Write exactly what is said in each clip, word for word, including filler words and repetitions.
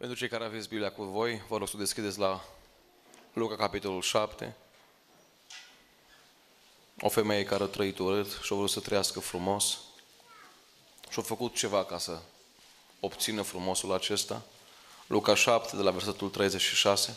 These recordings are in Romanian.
Pentru cei care aveți Biblia cu voi, vă rog să deschideți la Luca, capitolul șapte. O femeie care a trăit urât și a vrut să trăiască frumos și a făcut ceva ca să obțină frumosul acesta. Luca șapte, de la versetul treizeci și șase.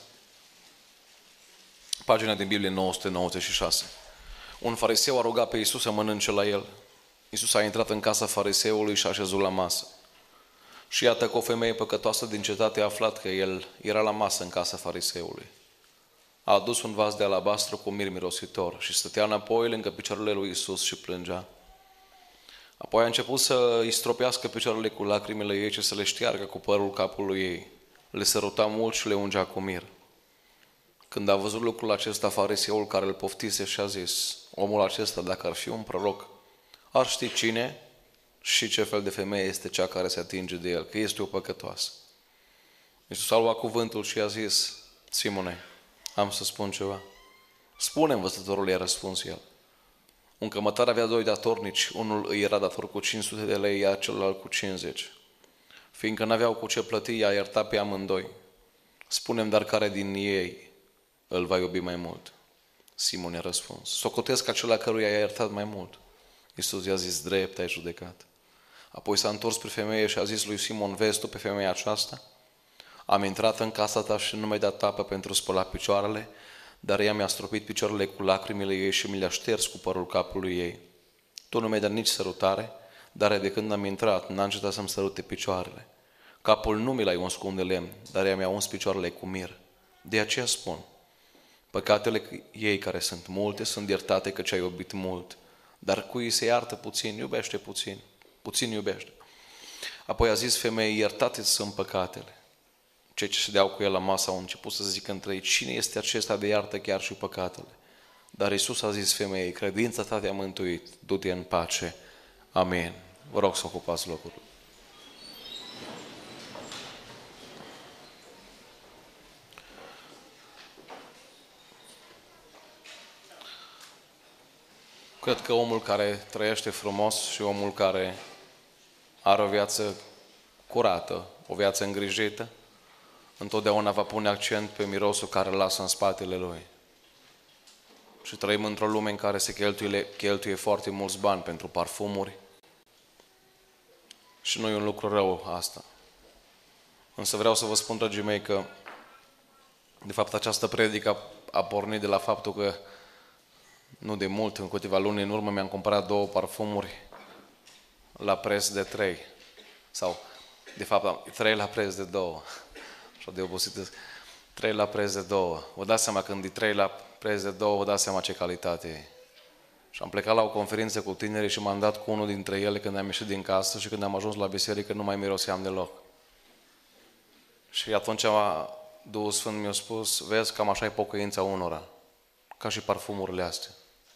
Pagina din Biblie nouă sute nouăzeci și șase. Un fariseu a rugat pe Iisus să mănânce la el. Iisus a intrat în casa fariseului și a așezut la masă. Și iată că o femeie păcătoasă din cetate a aflat că el era la masă în casa fariseului. A adus un vas de alabastru cu mir mirositor și stătea înapoi lângă picioarele lui Iisus și plângea. Apoi a început să îi stropească picioarele cu lacrimile ei și să le șteargă cu părul capului ei. Le săruta mult și le ungea cu mir. Când a văzut lucrul acesta, fariseul care îl poftise și a zis: omul acesta, dacă ar fi un proroc, ar ști cine și ce fel de femeie este cea care se atinge de el, că este o păcătoasă. Iisus a luat cuvântul și a zis: Simone, am să spun ceva. Spune, învățătorul, i-a răspuns el. Un cămătar avea doi datornici, unul îi era dator cu cinci sute de lei, iar celălalt cu cincizeci. Fiindcă n-aveau cu ce plăti, i-a iertat pe amândoi. Spune-mi dar care din ei îl va iubi mai mult. Simon i-a răspuns: socotesc acela căruia i-a iertat mai mult. Iisus i-a zis: drept ai judecat. Apoi s-a întors spre femeie și a zis lui Simon: vezi tu pe femeia aceasta? Am intrat în casa ta și nu mi-ai dat apă pentru spăla picioarele, dar ea mi-a stropit picioarele cu lacrimile ei și mi le-a șters cu părul capului ei. Tu nu mi-ai dat nici sărutare, dar de când am intrat n-a încetat să-mi sărute picioarele. Capul nu mi l-ai uns cu un de lemn, dar ea mi-a uns picioarele cu mir. De aceea spun: păcatele ei, care sunt multe, sunt iertate că ce ai iubit mult, dar cui se iartă puțin, iubește puțin. Puțin iubește. Apoi a zis femeii: iertate-ți sunt păcatele. Cei ce ședeau cu el la masă au început să zică între ei: cine este acesta de iartă chiar și păcatele? Dar Iisus a zis femeii: credința ta te-a mântuit, du-te în pace. Amin. Vă rog să ocupați locul. Cred că omul care trăiește frumos și omul care are o viață curată, o viață îngrijită, întotdeauna va pune accent pe mirosul care îl lasă în spatele lui. Și trăim într-o lume în care se cheltuie, cheltuie foarte mulți bani pentru parfumuri. Și nu e un lucru rău asta. Însă vreau să vă spun, dragii mei, că de fapt această predică a pornit de la faptul că nu de mult, în câteva luni în urmă, mi-am cumpărat două parfumuri la preț de trei. Sau, de fapt, trei la preț de două. Așa de obosit. Trei la preț de două. Vă dați seama, când e trei la preț de două, vă dați seama ce calitate e. Și am plecat la o conferință cu tinerii și m-am dat cu unul dintre ele când am ieșit din casă și când am ajuns la biserică nu mai miroseam deloc. Și atunci Duhul Sfânt mi-a spus: vezi, cam așa e pocăința unora, ca și parfumurile astea.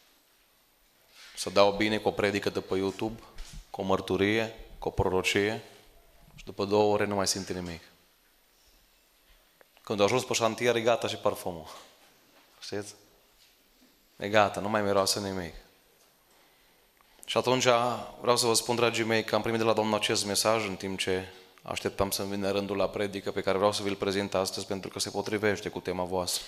Să dau bine cu o predică de pe YouTube, cu o mărturie, cu o prorocie și după două ore nu mai simte nimic. Când a ajuns pe șantier, e gata și parfumul. Știți? E gata, nu mai miroase nimic. Și atunci vreau să vă spun, dragii mei, că am primit de la Domnul acest mesaj în timp ce așteptam să-mi vină rândul la predică pe care vreau să vi-l prezint astăzi pentru că se potrivește cu tema voastră.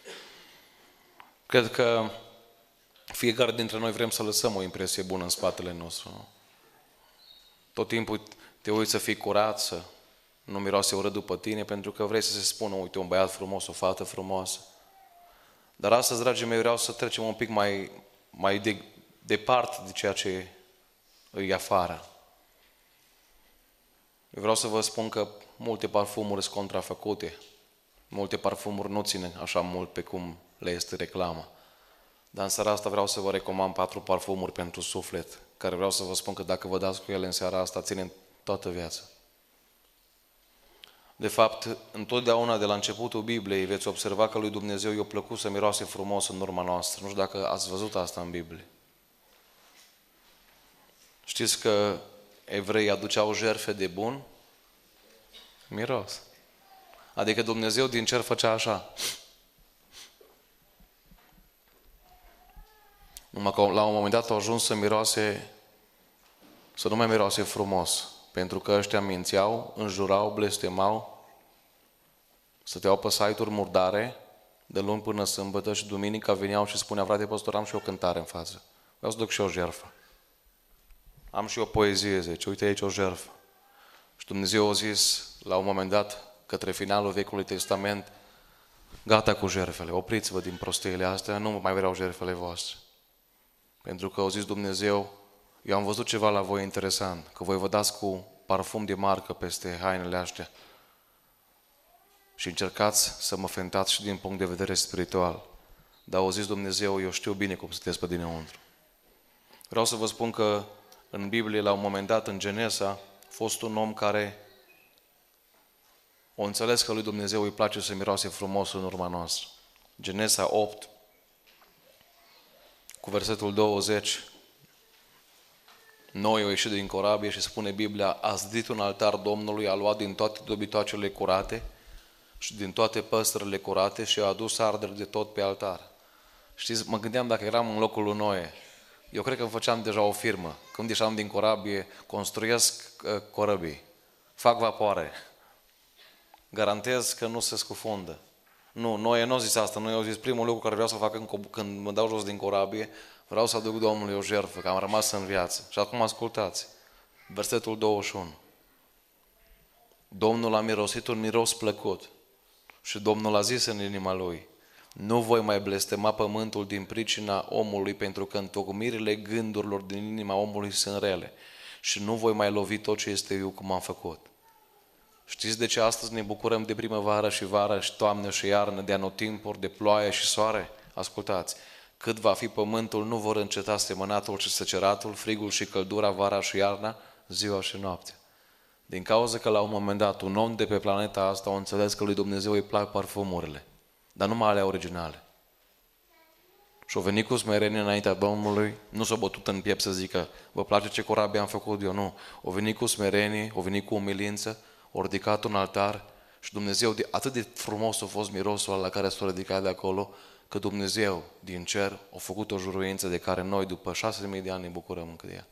Cred că fiecare dintre noi vrem să lăsăm o impresie bună în spatele nostru. Nu? Tot timpul te uiți să fii curat, să nu miroase urât după tine, pentru că vrei să se spună: uite, un băiat frumos, o fată frumoasă. Dar astăzi, dragii mei, vreau să trecem un pic mai, mai de, departe de ceea ce e afară. Eu vreau să vă spun că multe parfumuri sunt contrafăcute. Multe parfumuri nu țin așa mult pe cum le este reclama. Dar în seara asta vreau să vă recomand patru parfumuri pentru suflet, care vreau să vă spun că dacă vă dați cu ele în seara asta, ține toată viața. De fapt, întotdeauna de la începutul Bibliei veți observa că lui Dumnezeu i-a plăcut să miroase frumos în urma noastră. Nu știu dacă ați văzut asta în Biblie. Știți că evreii aduceau jertfe de bun miros. Adică Dumnezeu din cer făcea așa. Numai că la un moment dat au ajuns să miroase, să nu mai miroase frumos. Pentru că ăștia mințeau, înjurau, blestemau Stăteau pe site-uri murdare de luni până sâmbătă și duminica veneau și spuneau: frate păstor, am și o cântare în față. Vreau să duc și o jertfă. Am și o poezie, zice, uite aici o jertfă. Și Dumnezeu a zis la un moment dat, către finalul Vechiului Testament: gata cu jertfele, opriți-vă din prostiile astea, nu mai vreau jertfele voastre. Pentru că a zis Dumnezeu: eu am văzut ceva la voi interesant, că voi vă dați cu parfum de marcă peste hainele astea și încercați să mă fentați și din punct de vedere spiritual. Dar a zis Dumnezeu: eu știu bine cum sunteți pe dinăuntru. Vreau să vă spun că în Biblie, la un moment dat, în Genesa, a fost un om care o înțeles că lui Dumnezeu îi place să miroase frumos în urma noastră. Genesa opt, cu versetul douăzeci, Noi au ieșit din corabie și spune Biblia: a zidit un altar Domnului, a luat din toate dobitoacele curate și din toate păstrele curate și a adus arderi de tot pe altar. Știți, mă gândeam dacă eram în locul lui Noe, eu cred că îmi făceam deja o firmă. Când ieșeam din corabie, construiesc uh, corăbii, fac vapoare, garantez că nu se scufundă. Nu, Noe nu a zis asta, Noe a zis: primul lucru care vreau să fac când, când mă dau jos din corabie, vreau să aduc Domnului o jertfă, că am rămas în viață. Și acum ascultați, versetul douăzeci și unu. Domnul a mirosit un miros plăcut și Domnul a zis în inima lui: nu voi mai blestema pământul din pricina omului, pentru că întocmirile gândurilor din inima omului sunt rele, și nu voi mai lovi tot ce este eu cum am făcut. Știți de ce astăzi ne bucurăm de primăvară și vară și toamnă și iarnă, de anotimpuri, de ploaie și soare? Ascultați, cât va fi pământul, nu vor înceta semănatul și săceratul, frigul și căldura, vara și iarna, ziua și noaptea. Din cauza că la un moment dat un om de pe planeta asta a înțeles că lui Dumnezeu îi plac parfumurile, dar numai alea originale. Și-o venit cu smerenie înaintea Domnului, nu s-a bătut în piept să zică: vă place ce corabie am făcut eu? Nu. O venit cu smerenie, o venit cu umilință, o ridicat un altar și Dumnezeu, de, atât de frumos a fost mirosul la care s-a ridicat de acolo, că Dumnezeu din cer a făcut o juruință de care noi după șase mii de ani ne bucurăm încă de ea.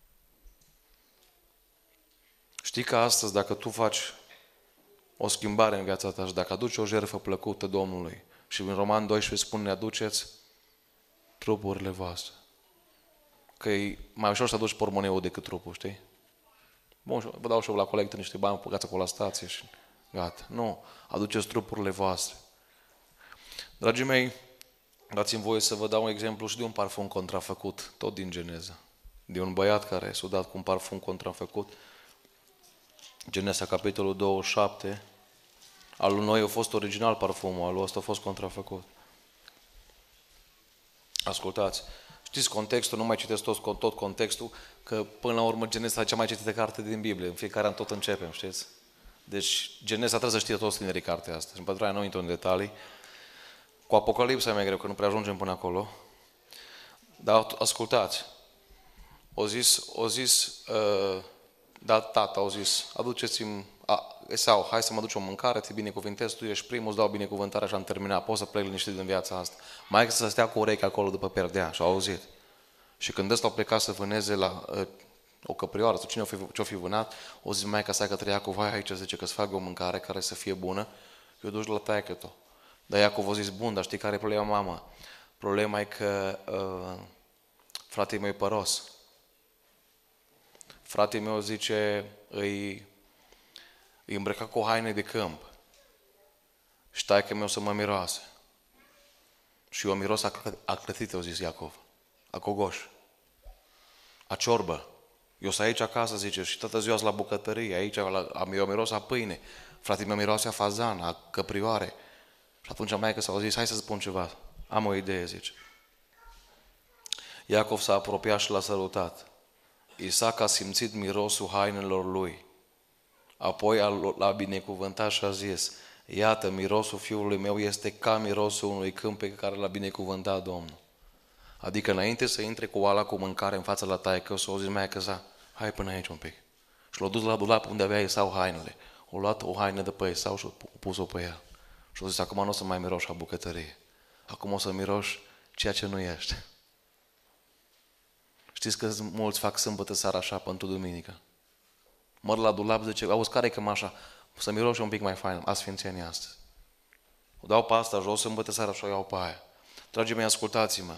Știi că astăzi, dacă tu faci o schimbare în viața ta și dacă aduci o jertfă plăcută Domnului, și în Roman doisprezece spune: aduceți trupurile voastre. Că e mai ușor să aduci pormoneul decât trupul, știi? Bun, vă dau și eu la colectă niște bani, păgați acolo la stație și gata. Nu, aduceți trupurile voastre. Dragii mei, dați-mi voie să vă dau un exemplu și de un parfum contrafăcut, tot din Geneza. De un băiat care s-a dat cu un parfum contrafăcut. Genesa, capitolul douăzeci și șapte. Al lui Noi a fost original parfumul, al lui ăsta a fost contrafăcut. Ascultați, știți contextul, nu mai citesc tot, tot contextul, că până la urmă Genesa e cea mai citită carte din Biblie, în fiecare an tot începem, știți? Deci Genesa trebuie să știe toți tinerii cartea asta și pentru aia nu intru în detalii. Cu Apocalipsa e mai greu, că nu prea ajungem până acolo. Dar ascultați, o zis, o zis, uh, da, tata, au zis: aduceți-mi, a, Esau, hai să mă duci o mâncare, te binecuvântez, tu ești primul, îți dau binecuvântarea și am terminat, poți să plec liniștit din viața asta. Mai să stea cu urechi acolo după perdea și au auzit. Și când ăsta au plecat să vâneze la uh, o căprioară sau cine o fi, ce-o fi vânat, o zis maica sa către Iacov: hai aici, zice, că-ți fac o mâncare care să fie bună, eu duci la taică-tu. Dar Iacov a zis: bun, dar știi care e problema, mamă? Problema e că uh, fratele meu e păros. Fratele meu, zice, îi, îi îmbrăca cu haine de câmp. Și taică meu să mă miroase. Și eu miros a, a clătit, au zis Iacov, a cogoș, a ciorbă. Eu sunt aici acasă, zice, și toată ziua la bucătărie, aici la, eu miros a pâine. Fratele meu miroase a fazan, a căprioare. Și atunci maică s-a zis: hai să spun ceva, am o idee, zice. Iacov s-a apropiat și l-a sărutat. Isaac a simțit mirosul hainelor lui. Apoi l-a binecuvântat și a zis: iată, mirosul fiului meu este ca mirosul unui câmp pe care l-a binecuvântat Domnul. Adică înainte să intre cu oala cu mâncare în fața la taică, s-a zis maică sa: hai până aici un pic. Și l-a dus la dulap unde avea Esau hainele. O luat o haină de pe Esau și a pus-o pe ea. Și a zis: acum nu o să mai miroși la bucătărie. Acum o să miroși ceea ce nu ești. Știți că mulți fac sâmbătă seara așa pentru duminică. Măr la dulap, zice: auzi, care-i cămașa? Să miroși un pic mai fain, a sfințenie astăzi. O dau pe asta jos, sâmbătă seara și o iau pe aia. Dragii mei, ascultați-mă.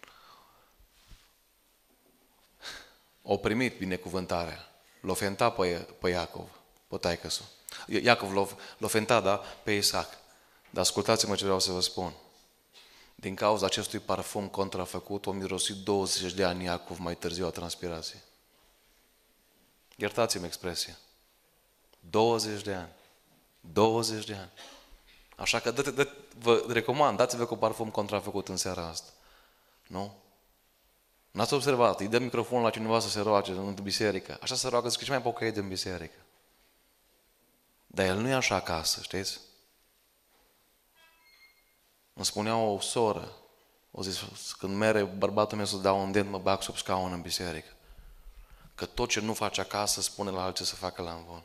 O primit binecuvântarea. L-a fentat pe, pe Iacov, pe taică-su. Iacov l-a, l-a fentat, da, pe Isaac. Dar ascultați-mă ce vreau să vă spun. Din cauza acestui parfum contrafăcut, o mirosit douăzeci de ani Iacov mai târziu a transpirației. Iertați-mi expresia. douăzeci de ani. douăzeci de ani. Așa că dă, dă, vă recomand, dați-vă cu parfum contrafăcut în seara asta. Nu? N-ați observat? Îi dă microfonul la cineva să se roage în biserică. Așa se roagă, zic, ce mai pocăit în biserică. Dar el nu e așa acasă, știți? Îmi spunea o soră, o zis, când mere bărbatul meu să dau un dent, mă bag sub scaun în biserică. Că tot ce nu face acasă, spune la alții să facă la învon.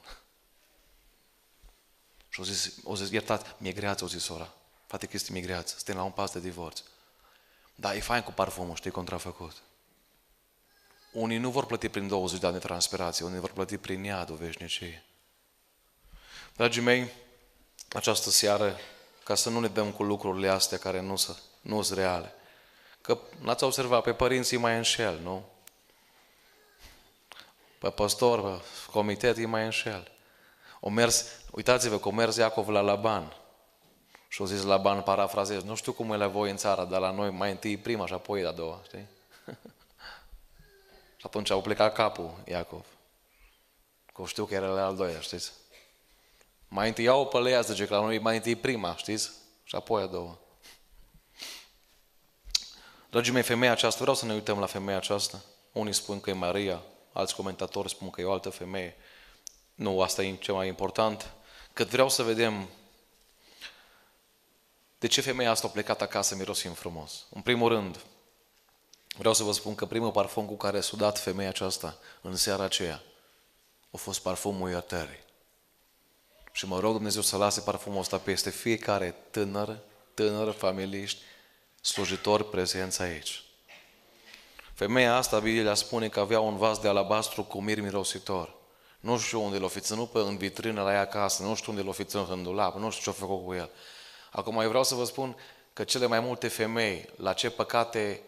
Și o zis, o zis, iertați, mi-e greață, o zis sora. Frate Cristi, mi-e greață, suntem la un pas de divorț. Dar e fain cu parfumul, știi, contrafăcut. Unii nu vor plăti prin douăzeci de ani de transpirație, unii vor plăti prin iadul veșniciei. Dragii mei, această seară, ca să nu ne dăm cu lucrurile astea care nu sunt nu sunt reale. Că n-ați observat, pe părinții mai înșel, nu? Pe păstor, pe comitet îi mai înșel. O mers, uitați-vă că o mers Iacov la Laban. Și o zis Laban, parafrazez, nu știu cum e la voi în țară, dar la noi mai întâi prima și apoi a doua, știi? Și atunci au plecat capul Iacov. Că știu că era la al doilea, știți? Mai întâi iau pe Lea, zice că la noi mai întâi prima, știți? Și apoi a doua. Dragii mei, femeia aceasta, vreau să ne uităm la femeia aceasta. Unii spun că e Maria, alți comentatori spun că e o altă femeie. Nu, asta e cel mai important. Cât vreau să vedem de ce femeia asta a plecat acasă mirosind frumos. În primul rând, vreau să vă spun că primul parfum cu care a sudat femeia aceasta în seara aceea a fost parfumul iertării. Și mă rog Dumnezeu să lase parfumul ăsta peste fiecare tânăr, tânăr, familiști, slujitori prezenți aici. Femeia asta, Biblia spune că avea un vas de alabastru cu mir mirositor. Nu știu unde l-o fi ținut pe în vitrină la ea acasă, nu știu unde l-o fi ținut în dulap, nu știu ce-a făcut cu el. Acum mai vreau să vă spun că cele mai multe femei, la ce păcate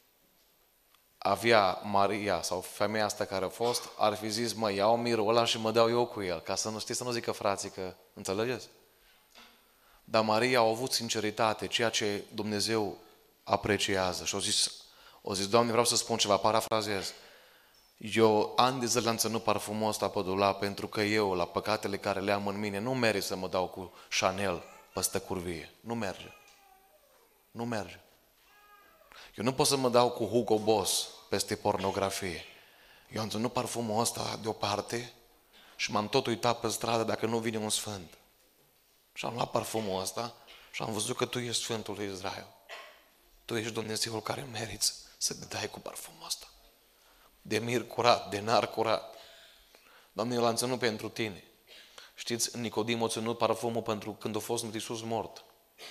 avea Maria sau femeia asta care a fost, ar fi zis, mă, iau mirul ăla și mă dau eu cu el, ca să nu știți, să nu zică frații că, înțelegeți? Dar Maria a avut sinceritate, ceea ce Dumnezeu apreciază și a zis, o zis, Doamne, vreau să spun ceva, parafrazez. Eu ani de zile am ținut parfumul ăsta pe dulap pentru că eu, la păcatele care le am în mine, nu merit să mă dau cu Chanel peste curvie. Nu merge. Nu merge. Eu nu pot să mă dau cu Hugo Boss peste pornografie. Eu am ținut parfumul ăsta deoparte și m-am tot uitat pe stradă dacă nu vine un sfânt. Și am luat parfumul ăsta și am văzut că Tu ești Sfântul lui Israel. Tu ești Dumnezeul care meriți să te dai cu parfumul ăsta. De mir curat, de nar curat. Doamne, eu l-am ținut pentru Tine. Știți, Nicodim a ținut parfumul pentru când a fost Iisus mort.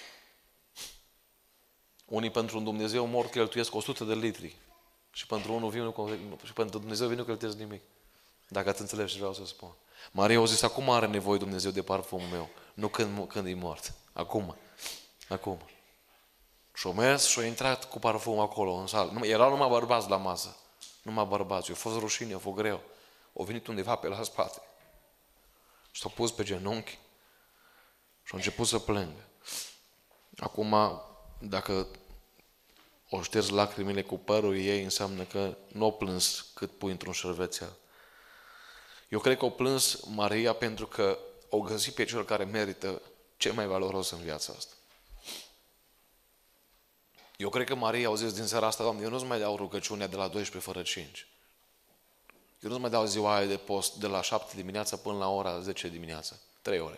Unii pentru un Dumnezeu mort cheltuiesc o sută de litri. Și pentru unul viu nu, și pentru Dumnezeu viu nu cheltuiesc nimic. Dacă ați înțeles ce vreau să spun. Maria a zis, acum are nevoie Dumnezeu de parfumul meu. Nu când, când e mort. Acum. Acum. Și-o mers și-o intrat cu parfumul acolo în sală. Erau numai bărbați la masă. Numai bărbați. A fost rușine, a fost greu. Au venit undeva pe la spate. Și s-au pus pe genunchi și au început să plângă. Acum, dacă o ștergi lacrimile cu părul ei, înseamnă că nu o plâns cât pui într-un șervețel. Eu cred că o plâns Maria pentru că o găsit pe cel care merită cel mai valoros în viața asta. Eu cred că Maria au zis din seara asta, Doamne, eu nu-ți mai dau rugăciunea de la doisprezece fără cinci. Eu nu-ți mai dau ziua aia de post de la șapte dimineața până la ora zece dimineața. Trei ore.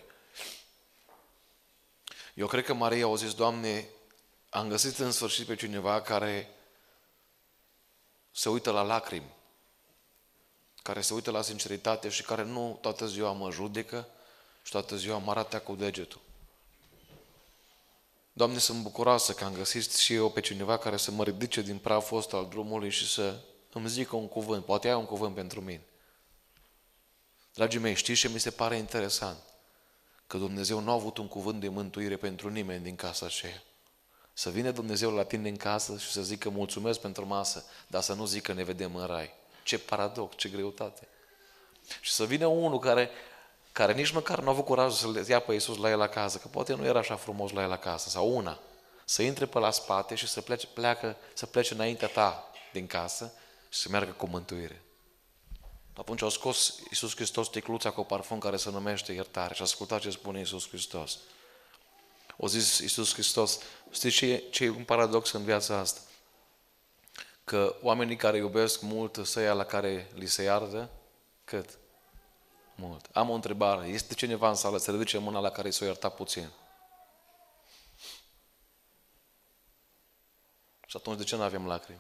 Eu cred că Maria au zis, Doamne, am găsit în sfârșit pe cineva care se uită la lacrimi, care se uită la sinceritate și care nu toată ziua mă judecă și toată ziua mă arată cu degetul. Doamne, sunt bucuroasă că am găsit și eu pe cineva care să mă ridice din praful ăsta al drumului și să îmi zică un cuvânt. Poate ai un cuvânt pentru mine. Dragii mei, știți ce mi se pare interesant? că Dumnezeu nu a avut un cuvânt de mântuire pentru nimeni din casa aceea. Să vină Dumnezeu la tine în casă și să zică mulțumesc pentru masă, dar să nu zică ne vedem în rai. Ce paradox, ce greutate. Și să vină unul care, care nici măcar nu a avut curajul să-L ia pe Iisus la el acasă, că poate nu era așa frumos la el acasă, sau una, să intre pe la spate și să plece, pleacă, să plece înaintea ta din casă și să meargă cu mântuire. Atunci au scos Iisus Hristos sticluța cu parfum care se numește iertare și ascultați ce spune Iisus Hristos. O zis Iisus Hristos, știți ce, ce e un paradox în viața asta? Că oamenii care iubesc mult săia la care li se iartă, cât? Mult. Am o întrebare. Este cineva în sală să ridice mâna la care s-o ierta puțin? Și atunci de ce nu avem lacrimi?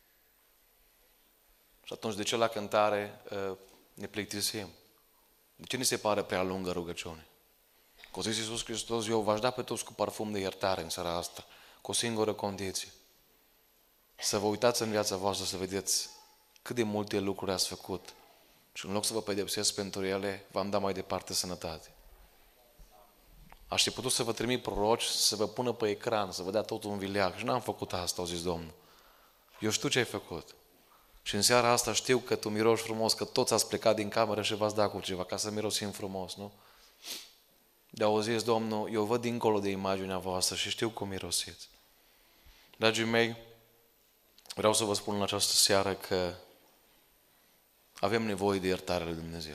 Și atunci de ce la cântare uh, ne plictisim? De ce ni se pare prea lungă rugăciune? Că o zis Iisus Hristos, eu v-aș da pe toți cu parfum de iertare în seara asta, cu o singură condiție. Să vă uitați în viața voastră să vedeți cât de multe lucruri ați făcut și în loc să vă pedepsesc pentru ele, v-am dat mai departe sănătate. Aș fi putut să vă trimit proroci, să vă pună pe ecran, să vă dea totul un vileag și n-am făcut asta, au zis Domnul. Eu știu ce ai făcut. Și în seara asta știu că tu miroși frumos, că toți ați plecat din cameră și v-ați dat cu ceva, ca să mirosim frumos, nu? De au zis Domnul, eu văd dincolo de imaginea voastră și știu cum mirosiți. Dragii mei, vreau să vă spun în această seară că avem nevoie de iertarea lui Dumnezeu.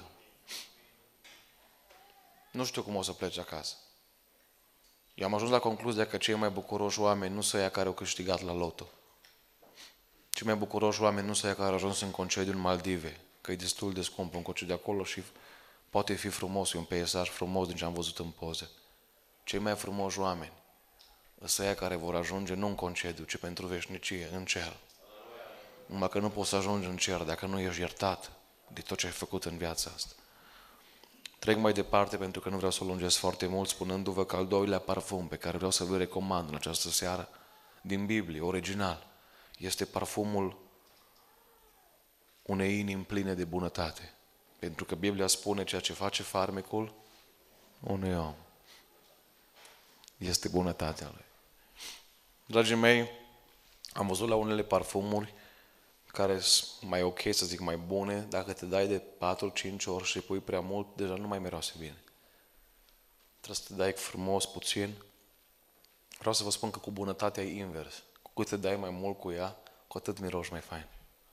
Nu știu cum o să pleci acasă. Eu am ajuns la concluzia că cei mai bucuroși oameni nu sunt aia care au câștigat la loto. Cei mai bucuroși oameni nu sunt aia care au ajuns în concediu în Maldive, că e destul de scump un concediu de acolo și poate fi frumos, e un peisaj frumos din ce am văzut în poze. Cei mai frumoși oameni sunt aia care vor ajunge nu în concediu, ci pentru veșnicie, în cer. Numai că nu poți să ajungi în cer dacă nu ești iertat de tot ce ai făcut în viața asta. Trec mai departe pentru că nu vreau să o lungesc foarte mult, spunându-vă că al doilea parfum pe care vreau să vă recomand în această seară, din Biblie, original, este parfumul unei inimi pline de bunătate. Pentru că Biblia spune ceea ce face farmecul unui om. Este bunătatea lui. Dragii mei, am văzut la unele parfumuri care sunt mai ok, să zic mai bune, dacă te dai de patru cinci ori și pui prea mult, deja nu mai miroase bine. Trebuie să te dai frumos, puțin. Vreau să vă spun că cu bunătatea e invers. Cu cât te dai mai mult cu ea, cu atât miroși mai fain.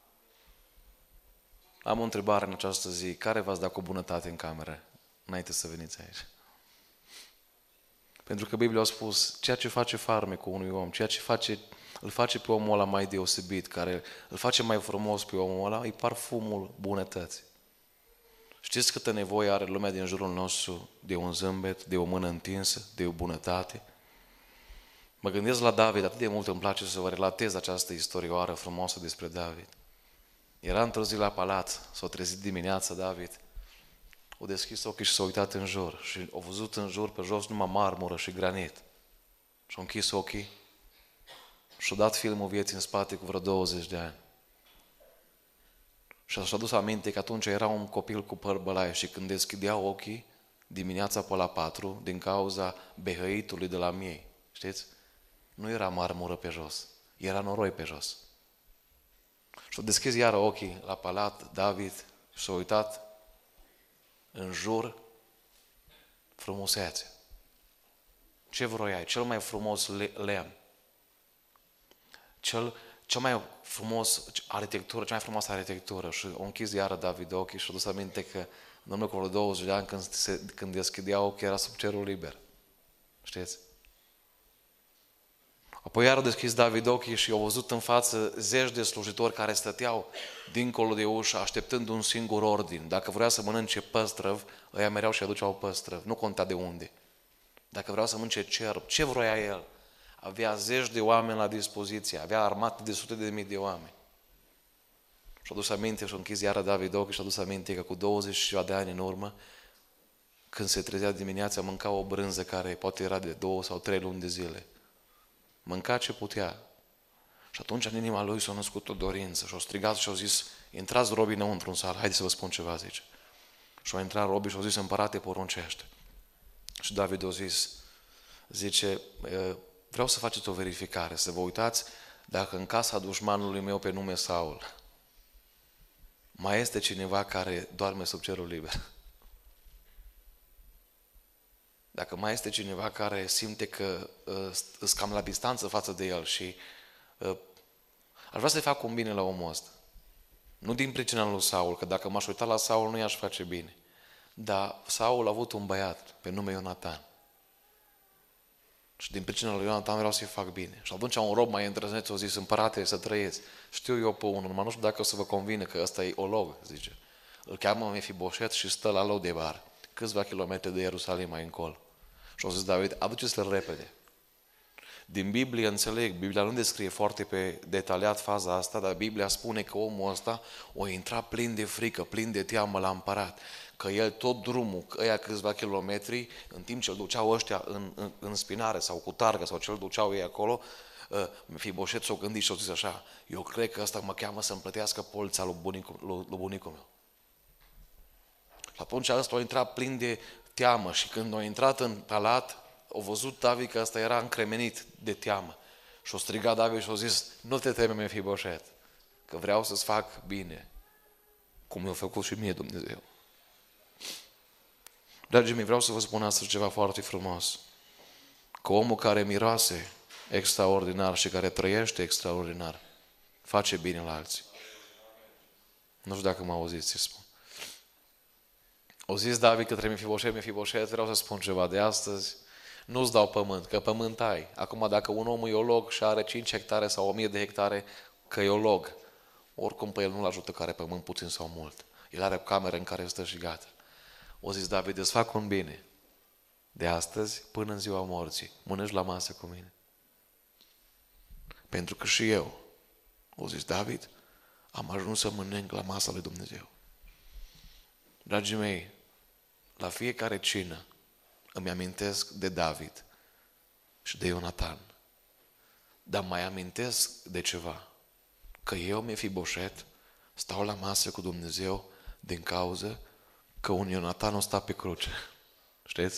Am o întrebare în această zi. Care v-ați dat cu bunătate în cameră înainte să veniți aici? Pentru că Biblia a spus, ceea ce face farmecul unui om, ceea ce face, îl face pe omul ăla mai deosebit, care îl face mai frumos pe omul ăla, e parfumul bunătății. Știți câtă nevoie are lumea din jurul nostru de un zâmbet, de o mână întinsă, de o bunătate? Mă gândesc la David, atât de mult îmi place să vă relatez această istorioară frumoasă despre David. Era într-o zi la palat, s-a trezit dimineața David, a deschis ochii și s-a uitat în jur și a văzut în jur pe jos numai marmură și granit. Și a închis ochii și a dat filmul vieții în spate cu vreo douăzeci de ani. Și și-a adus aminte că atunci era un copil cu păr bălaie și când deschidea ochii, dimineața pe la patru, din cauza behăitului de la miei, știți? Nu era marmură pe jos, era noroi pe jos. Și-a deschis iară ochii la palat, David, și s-a uitat în jur, frumusețe. Ce vroiai? Cel mai frumos lemn. Cel, cel mai frumos arhitectură, cea mai frumoasă arhitectură. Și a închis iară David ochii și a dus aminte că în urmă cu douăzeci de ani când, se, când deschidea ochii era sub cerul liber. Știți? Apoi iar a deschis David ochii și au văzut în față zeci de slujitori care stăteau dincolo de ușă așteptând un singur ordin. Dacă vrea să mănânce păstrăv, ăia mereu și aduceau păstrăv. Nu conta de unde. Dacă vrea să mănânce cerb, ce vroia el? Avea zeci de oameni la dispoziție, avea armate de sute de mii de oameni. Și-a dus aminte și-a închis iară David ochii și-a dus aminte că cu douăzeci și ceva de ani în urmă, când se trezea dimineața, mânca o brânză care poate era de două sau trei luni de zile. Mânca ce putea. Și atunci în inima lui s-a născut o dorință și a strigat și a zis, intrați robii înăuntru în sală, haideți să vă spun ceva, zice. Și a intrat robii și a zis, împărate, poruncește. Și David a zis, zice, vreau să faceți o verificare, să vă uitați dacă în casa dușmanului meu pe nume Saul mai este cineva care doarme sub cerul liber. Dacă mai este cineva care simte că uh, îs cam la distanță față de el și uh, aș vrea să-i fac un bine la omul ăsta. Nu din pricina lui Saul, că dacă m-aș uita la Saul nu i-aș face bine. Dar Saul a avut un băiat pe nume Ionatan. Și din pricina lui Ionatan vreau să-i fac bine. Și atunci un rob mai îndrăzneț a zis, împărate, să trăiesc. Știu eu pe unul, numai nu știu dacă o să vă convine că ăsta e olog, zice. Îl cheamă Mefiboset și stă la Lodebar, câțiva kilometri de Ierusalim mai încolo. Și au zis David, aduceți-l repede. Din Biblie înțeleg, Biblia nu descrie foarte pe detaliat faza asta, dar Biblia spune că omul ăsta o intra plin de frică, plin de teamă la împărat. Că el tot drumul, ăia câțiva kilometri, în timp ce îl duceau ăștia în, în, în spinare sau cu targă sau ce îl duceau ei acolo, Mefiboset s-o gândit și s-o zis așa, eu cred că ăsta mă cheamă să-mi plătească polța lui bunicul, lui, lui bunicul meu. Și atunci ăsta a intrat plin de teamă și când a intrat în palat, a văzut David că ăsta era încremenit de teamă. Și a strigat David și a zis, nu te teme, Mefiboset, că vreau să-ți fac bine, cum mi-a făcut și mie Dumnezeu. Dragii mei, vreau să vă spun astăzi ceva foarte frumos. Că omul care miroase extraordinar și care trăiește extraordinar, face bine la alții. Nu știu dacă mă auziți ce spun. O zis David către Mefiboset, Mefiboset, vreau să spun ceva de astăzi, nu-ți dau pământ, că pământ ai. Acum dacă un om e olog și are cinci hectare sau o mie de hectare, că e olog, oricum pe el nu-l ajută că are pământ puțin sau mult. El are o cameră în care stă și gata. O zis David, îți fac un bine. De astăzi până în ziua morții, mănânci la masă cu mine. Pentru că și eu, o zis David, am ajuns să mănânc la masa lui Dumnezeu. Dragii mei, la fiecare cină îmi amintesc de David și de Ionatan. Dar mai amintesc de ceva. Că eu, Mefiboset, stau la masă cu Dumnezeu din cauză că un Ionatan o sta pe cruce. Știți?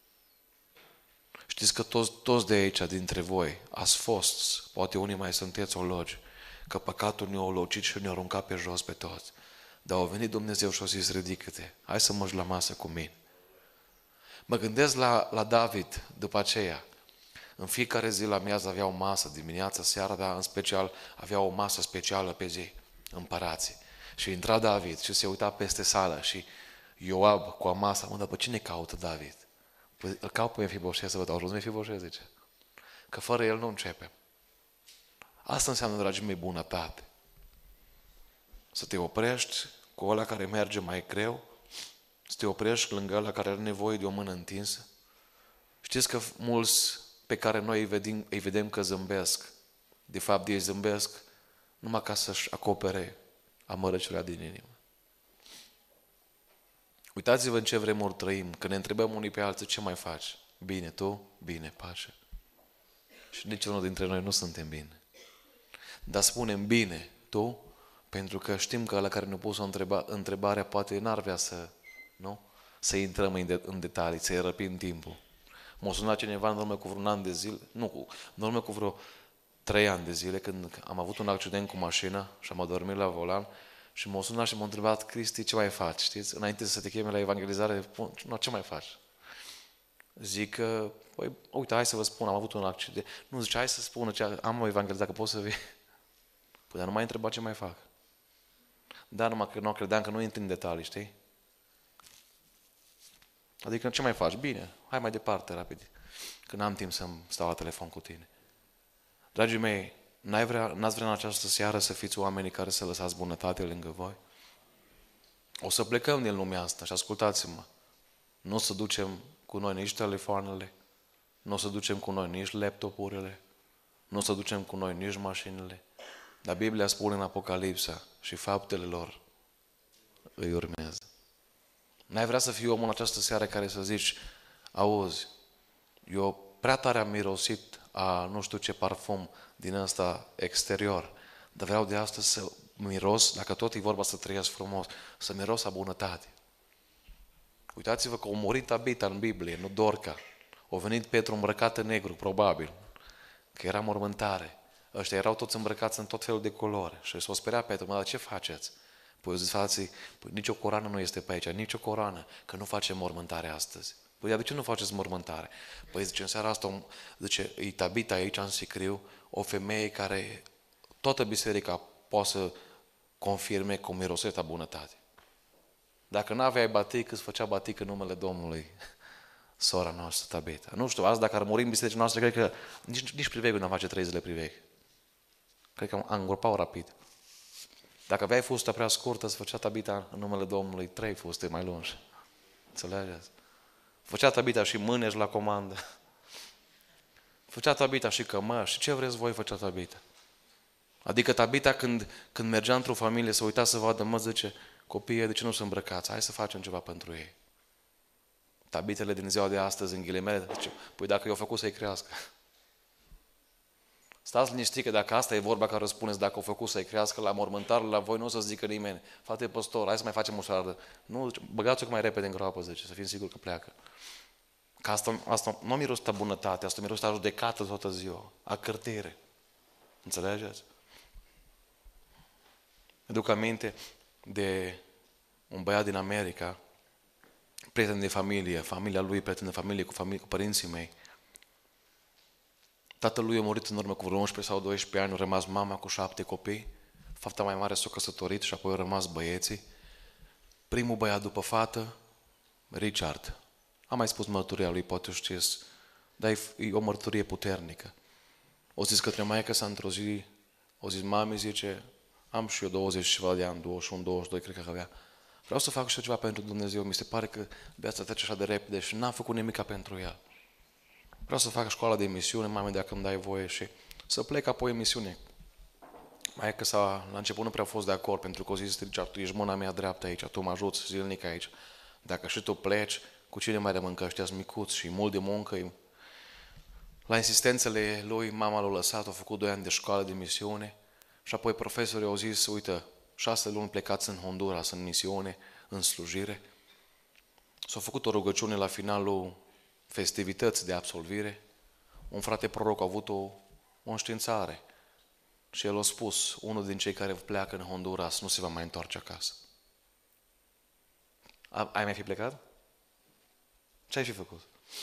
Știți că toți, toți de aici, dintre voi, ați fost, poate unii mai sunteți ologi, că păcatul ne-a ologit și ne-a aruncat pe jos pe toți. Dar a venit Dumnezeu și a zis, ridică-te, hai să măși la masă cu mine. Mă gândesc la, la David după aceea. În fiecare zi la miază avea o masă, dimineața, seara, dar în special avea o masă specială pe zi, împărații. Și intra David și se uita peste sală și Ioab cu Amasa, mă, dar pe cine caută David? Păi îl caut pe Mefiboset să văd, au ajuns Mefiboset, zice. Că fără el nu începem. Asta înseamnă, dragii mei, bunătate. Să te oprești cu ăla care merge mai greu, să te oprești lângă ăla care are nevoie de o mână întinsă. Știți că mulți pe care noi îi vedem, îi vedem că zâmbesc, de fapt ei zâmbesc numai ca să-și acopere amărăciunea din inimă. Uitați-vă în ce vremuri trăim, că ne întrebăm unii pe alții, ce mai faci? Bine, tu? Bine, pace. Și niciunul dintre noi nu suntem bine. Dar spunem bine, tu? Pentru că știm că ăla care ne-a pus o întreba, întrebare poate n-ar vrea să, nu? Să intrăm în, de, în detalii, să-i răpim timpul. M-a sunat cineva în urmă cu vreun an de zile, nu, în urmă cu vreo trei ani de zile, când am avut un accident cu mașina și am adormit la volan și m-a sunat și m-a întrebat, Cristi, ce mai faci? Știți? Înainte să te cheme la evangelizare, nu, ce mai faci? Zic că, păi, uite, hai să vă spun, am avut un accident. Nu, zice, hai să spună ce am evangelizat, că poți să vii. Păi, dar nu m-ai întrebat ce mai fac. Da, numai că nu credeam că nu intri în detalii, știi? Adică ce mai faci? Bine, hai mai departe, rapid. Că n-am timp să-mi stau la telefon cu tine. Dragii mei, n-ai vrea, n-ați vrea în această seară să fiți oamenii care să lăsați bunătate lângă voi? O să plecăm din lumea asta și ascultați-mă. Nu o să ducem cu noi nici telefoanele, nu o să ducem cu noi nici laptopurile, nu o să ducem cu noi nici mașinile. Dar Biblia spune în Apocalipsa și faptele lor îi urmează. N-ai vrea să fii omul în această seară care să zici, auzi, eu prea tare am mirosit a nu știu ce parfum din ăsta exterior, dar vreau de astăzi să miros, dacă tot e vorba să trăiesc frumos, să miros a bunătate. Uitați-vă că a murit Tabita în Biblie, nu Dorca. A venit Petru îmbrăcat în negru, probabil, că era mormântare. Ăștia erau toți îmbrăcați în tot felul de culori. Și s-o speria Petru, mă, dar ce faceți? Păi eu zic, frații, păi nicio coroană nu este pe aici, nicio coroană, că nu facem mormântare astăzi. Păi de ce nu faceți mormântare? Păi zice, în seara asta, zice, e Tabita aici în sicriu, o femeie care toată biserica poate să confirme cu miroseta bunătate. Dacă nu aveai batic, îți făcea batic în numele Domnului sora noastră, Tabita. Nu știu, azi dacă ar muri în biserica noastră, cred că nici, nici privegul nu face trei zile priveg. Cred că am îngropau rapid. Dacă aveai fusta prea scurtă, îți făcea Tabita în numele Domnului trei fuste mai lungi. Înțelegeți? Făcea Tabita și mânești la comandă. Făcea Tabita și cămăși. Și ce vreți voi făcea Tabita? Adică Tabita când, când mergea într-o familie să uita să vadă, mă zice, copiii, de ce nu sunt îmbrăcați? Hai să facem ceva pentru ei. Tabitele din ziua de astăzi, în ghilimele, zice, păi dacă i-au făcut să-i crească. Stați liniștit că dacă asta e vorba care răspundeți, dacă au făcut să-i crească la mormântare, la voi nu o să zică nimeni. Frate păstor, hai să mai facem o șardă. Nu, băgați-o cât mai repede în groapă, zice, să fim siguri că pleacă. Că asta, asta nu mirosta bunătate, asta mirosta judecată toată ziua, a cârtire. Înțelegeți? Îmi duc aminte de un băiat din America, prieten de familie, familia lui, prieten de familie cu, familie, cu părinții mei. Tatăl lui a murit în urmă cu vreo unsprezece sau doisprezece ani, a rămas mama cu șapte copii, fapta mai mare s-a căsătorit și apoi au rămas băieții. Primul băiat după fată, Richard. Am mai spus mărturia lui, poate știți, dar e o mărturie puternică. O zis către maică sa într-o zi, o zis, mami, zice, am și eu douăzeci și ceva de ani, douăzeci și unu, douăzeci și doi, cred că avea. Vreau să fac și eu ceva pentru Dumnezeu, mi se pare că viața trece așa de repede și n-am făcut nimica pentru El. Vreau să fac școala de misiune, mami, dacă îmi dai voie și să plec apoi în misiune. Maică sa, la început nu prea a fost de acord, pentru că o zis, Richard, tu ești mâna mea dreaptă aici, tu mă ajuți zilnic aici. Dacă și tu pleci, cu cine mai rămân, că ăștia-s micuți și mult de muncă. La insistențele lui, mama l-a lăsat, a făcut doi ani de școală de misiune și apoi profesorii au zis, uite, șase luni plecați în Honduras, în misiune, în slujire. S-a făcut o rugăciune la finalul festivității de absolvire. Un frate proroc a avut o, o înștiințare și el a spus, unul din cei care pleacă în Honduras nu se va mai întoarce acasă. A, ai mai fi plecat? Ce ai fi făcut?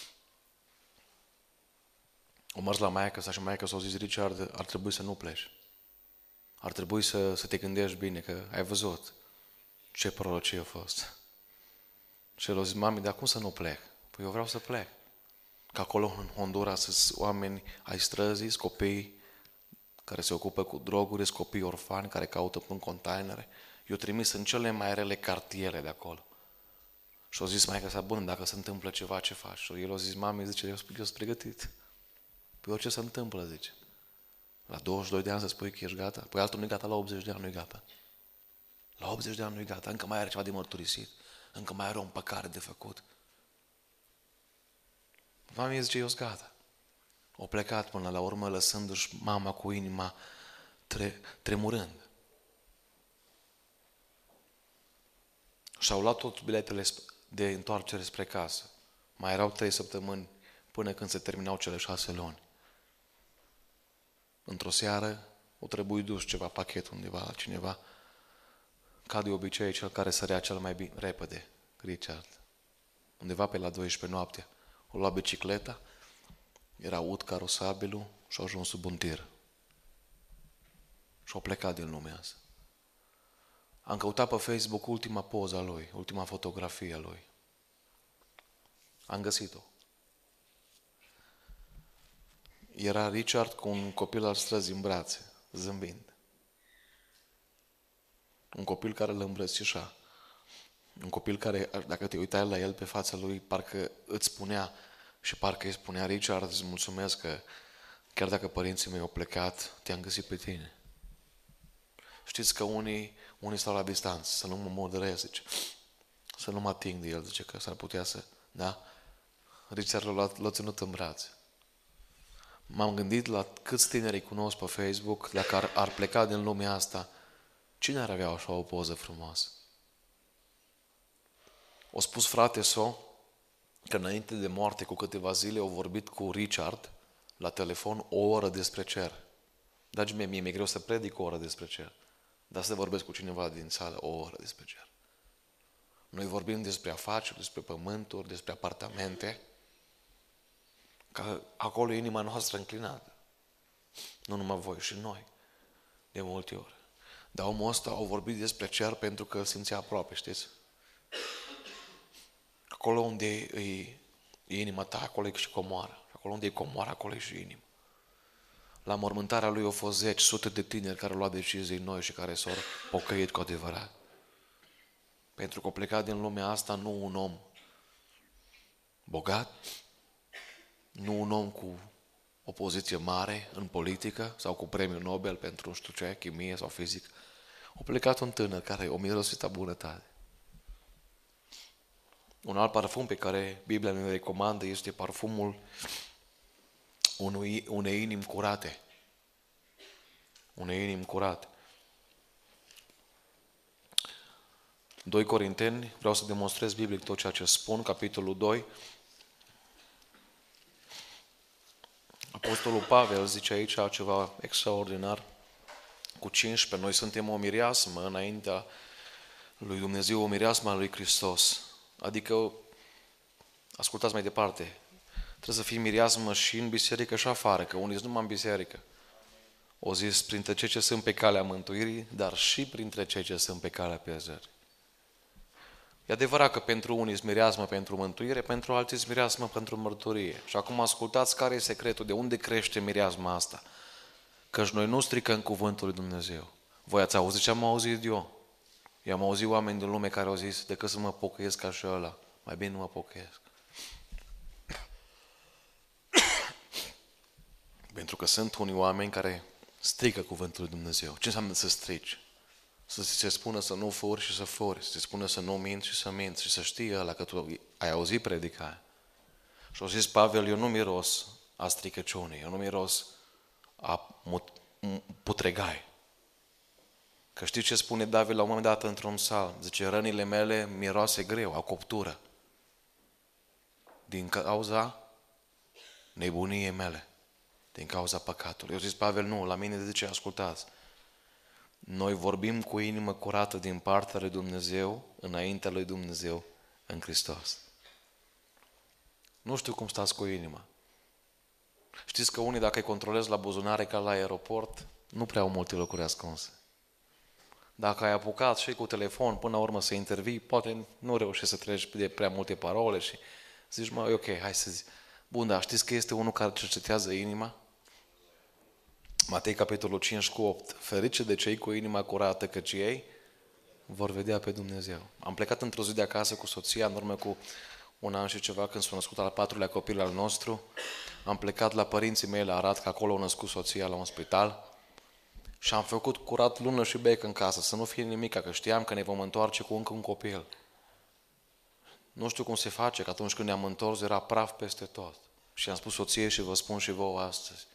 O mers la maică sa și maică s-a zis, Richard, ar trebui să nu pleci. Ar trebui să, să te gândești bine, că ai văzut ce prorocie a fost. Și el a zis, mami, dar cum să nu plec? Păi eu vreau să plec. Că acolo în Honduras sunt oameni ai străzii, sunt copii care se ocupă cu droguri, sunt copii orfani care caută în containere. Eu trimis în cele mai rele cartiere de acolo. Și au zis, maică sa, bun, dacă se întâmplă ceva, ce faci? Și el a zis, mami, zice, eu, eu sunt pregătit. Păi orice se întâmplă, zice. La douăzeci și doi de ani să spui că ești gata? Păi altul nu-i gata, la optzeci de ani nu-i gata. La optzeci de ani nu-i gata, încă mai are ceva de mărturisit, încă mai are o împăcare de făcut. Mami zice, eu sunt gata. O plecat până la urmă, lăsându-și mama cu inima tre- tremurând. Și-au luat toți biletele de întoarcere spre casă. Mai erau trei săptămâni până când se terminau cele șase luni. Într-o seară o trebuie dus ceva pachet undeva la cineva. Ca de obicei, cel care sărea cel mai bine, repede, Richard. Undeva pe la douăsprezece noaptea. O lua bicicleta, era ud carosabilul și a ajuns sub un tir. Și a plecat din lumea asta. Am căutat pe Facebook ultima poză a lui, ultima fotografie a lui. Am găsit-o. Era Richard cu un copil al străzii în brațe, zâmbind. Un copil care îl îmbrățișa. Un copil care, dacă te uitai la el pe fața lui, parcă îți spunea și parcă îi spunea, Richard, îți mulțumesc că chiar dacă părinții mei au plecat, te-am găsit pe tine. Știți că unii, unii stau la distanță, să nu mă moderez, zice, să nu mă ating de el, zice că s-ar putea să, da? Richard l-a, l-a ținut în brațe. M-am gândit la câți tineri cunosc pe Facebook, dacă ar, ar pleca din lumea asta, cine ar avea așa o poză frumoasă? O spus frate So că înainte de moarte cu câteva zile au vorbit cu Richard la telefon o oră despre cer. Dragii mei, mie mi-e greu să predic o oră despre cer, dar să vorbesc cu cineva din sală o oră despre cer. Noi vorbim despre afaceri, despre pământuri, despre apartamente, că acolo e inima noastră înclinată. Nu numai voi, și noi, de multe ori. Dar omul ăsta a vorbit despre cer pentru că îl simțea aproape, știți? Acolo unde e, e inima ta, acolo e și comoara. Acolo unde e comoara, acolo e și inima. La mormântarea lui au fost zeci, sute de tineri care au luat decizii noi și care s-au pocăit cu adevărat. Pentru că a plecat din lumea asta nu un om bogat, nu un om cu o poziție mare în politică sau cu premiul Nobel pentru nu știu ce, chimie sau fizică. A plecat un tânăr care o mirosit a bunătate. Un alt parfum pe care Biblia ne recomandă este parfumul unui, unei inimi curate. Unei inimi curate. doi Corinteni, vreau să demonstrez biblic tot ceea ce spun, capitolul doi. Apostolul Pavel zice aici ceva extraordinar. Cu cincisprezece, noi suntem o mireasmă înaintea lui Dumnezeu, o mireasmă a lui Hristos. Adică, ascultați mai departe, trebuie să fii mireasmă și în biserică și afară, că unii sunt numai în biserică. O zis, printre cei ce sunt pe calea mântuirii, dar și printre cei ce sunt pe calea pierzării. E adevărat că pentru unii sunt mireasmă pentru mântuire, pentru alții sunt mireasmă pentru mărturie. Și acum ascultați care e secretul, de unde crește mireasma asta. Căci noi nu stricăm cuvântul lui Dumnezeu. Voi ați auzit ce am auzit eu? Eu am auzit oameni din lume care au zis, decât să mă pocăiesc ca și ăla, mai bine nu mă pocăiesc. Pentru că sunt unii oameni care strică cuvântul lui Dumnezeu. Ce înseamnă să strici? Să se spună să nu furi și să furi, să se spună să nu minți și să minți și să știe ăla că tu ai auzit predica. Și au zis Pavel, eu nu miros a stricăciunii, eu nu miros a putregai. Că știi ce spune David la un moment dat într-un psalm? Zice, rănile mele miroase greu, au coptură. Din cauza nebuniei mele, din cauza păcatului. Eu zis Pavel, nu, la mine zice, ascultați, noi vorbim cu inimă curată din partea lui Dumnezeu, înaintea lui Dumnezeu, în Hristos. Nu știu cum stați cu inima. Știți că unii, dacă îi controlezi la buzunare ca la aeroport, nu prea au multe lucruri ascunse. Dacă ai apucat și cu telefon până la urmă să intervii, poate nu reușești să treci de prea multe parole și zici, mă, ok, hai să zic. Bun, dar știți că este unul care cercetează inima? Matei, capitolul cinci cu opt. Ferice de cei cu inima curată, căci ei vor vedea pe Dumnezeu. Am plecat într-o zi de acasă cu soția, în urmă cu un an și ceva, când s-a născut al patrulea copil al nostru. Am plecat la părinții mei la Arad, că acolo a născut soția la un spital. Și am făcut curat lună și bec în casă, să nu fie nimic, că știam că ne vom întoarce cu încă un copil. Nu știu cum se face, că atunci când ne-am întors era praf peste tot. Și am spus soției și vă spun și vouă astăzi.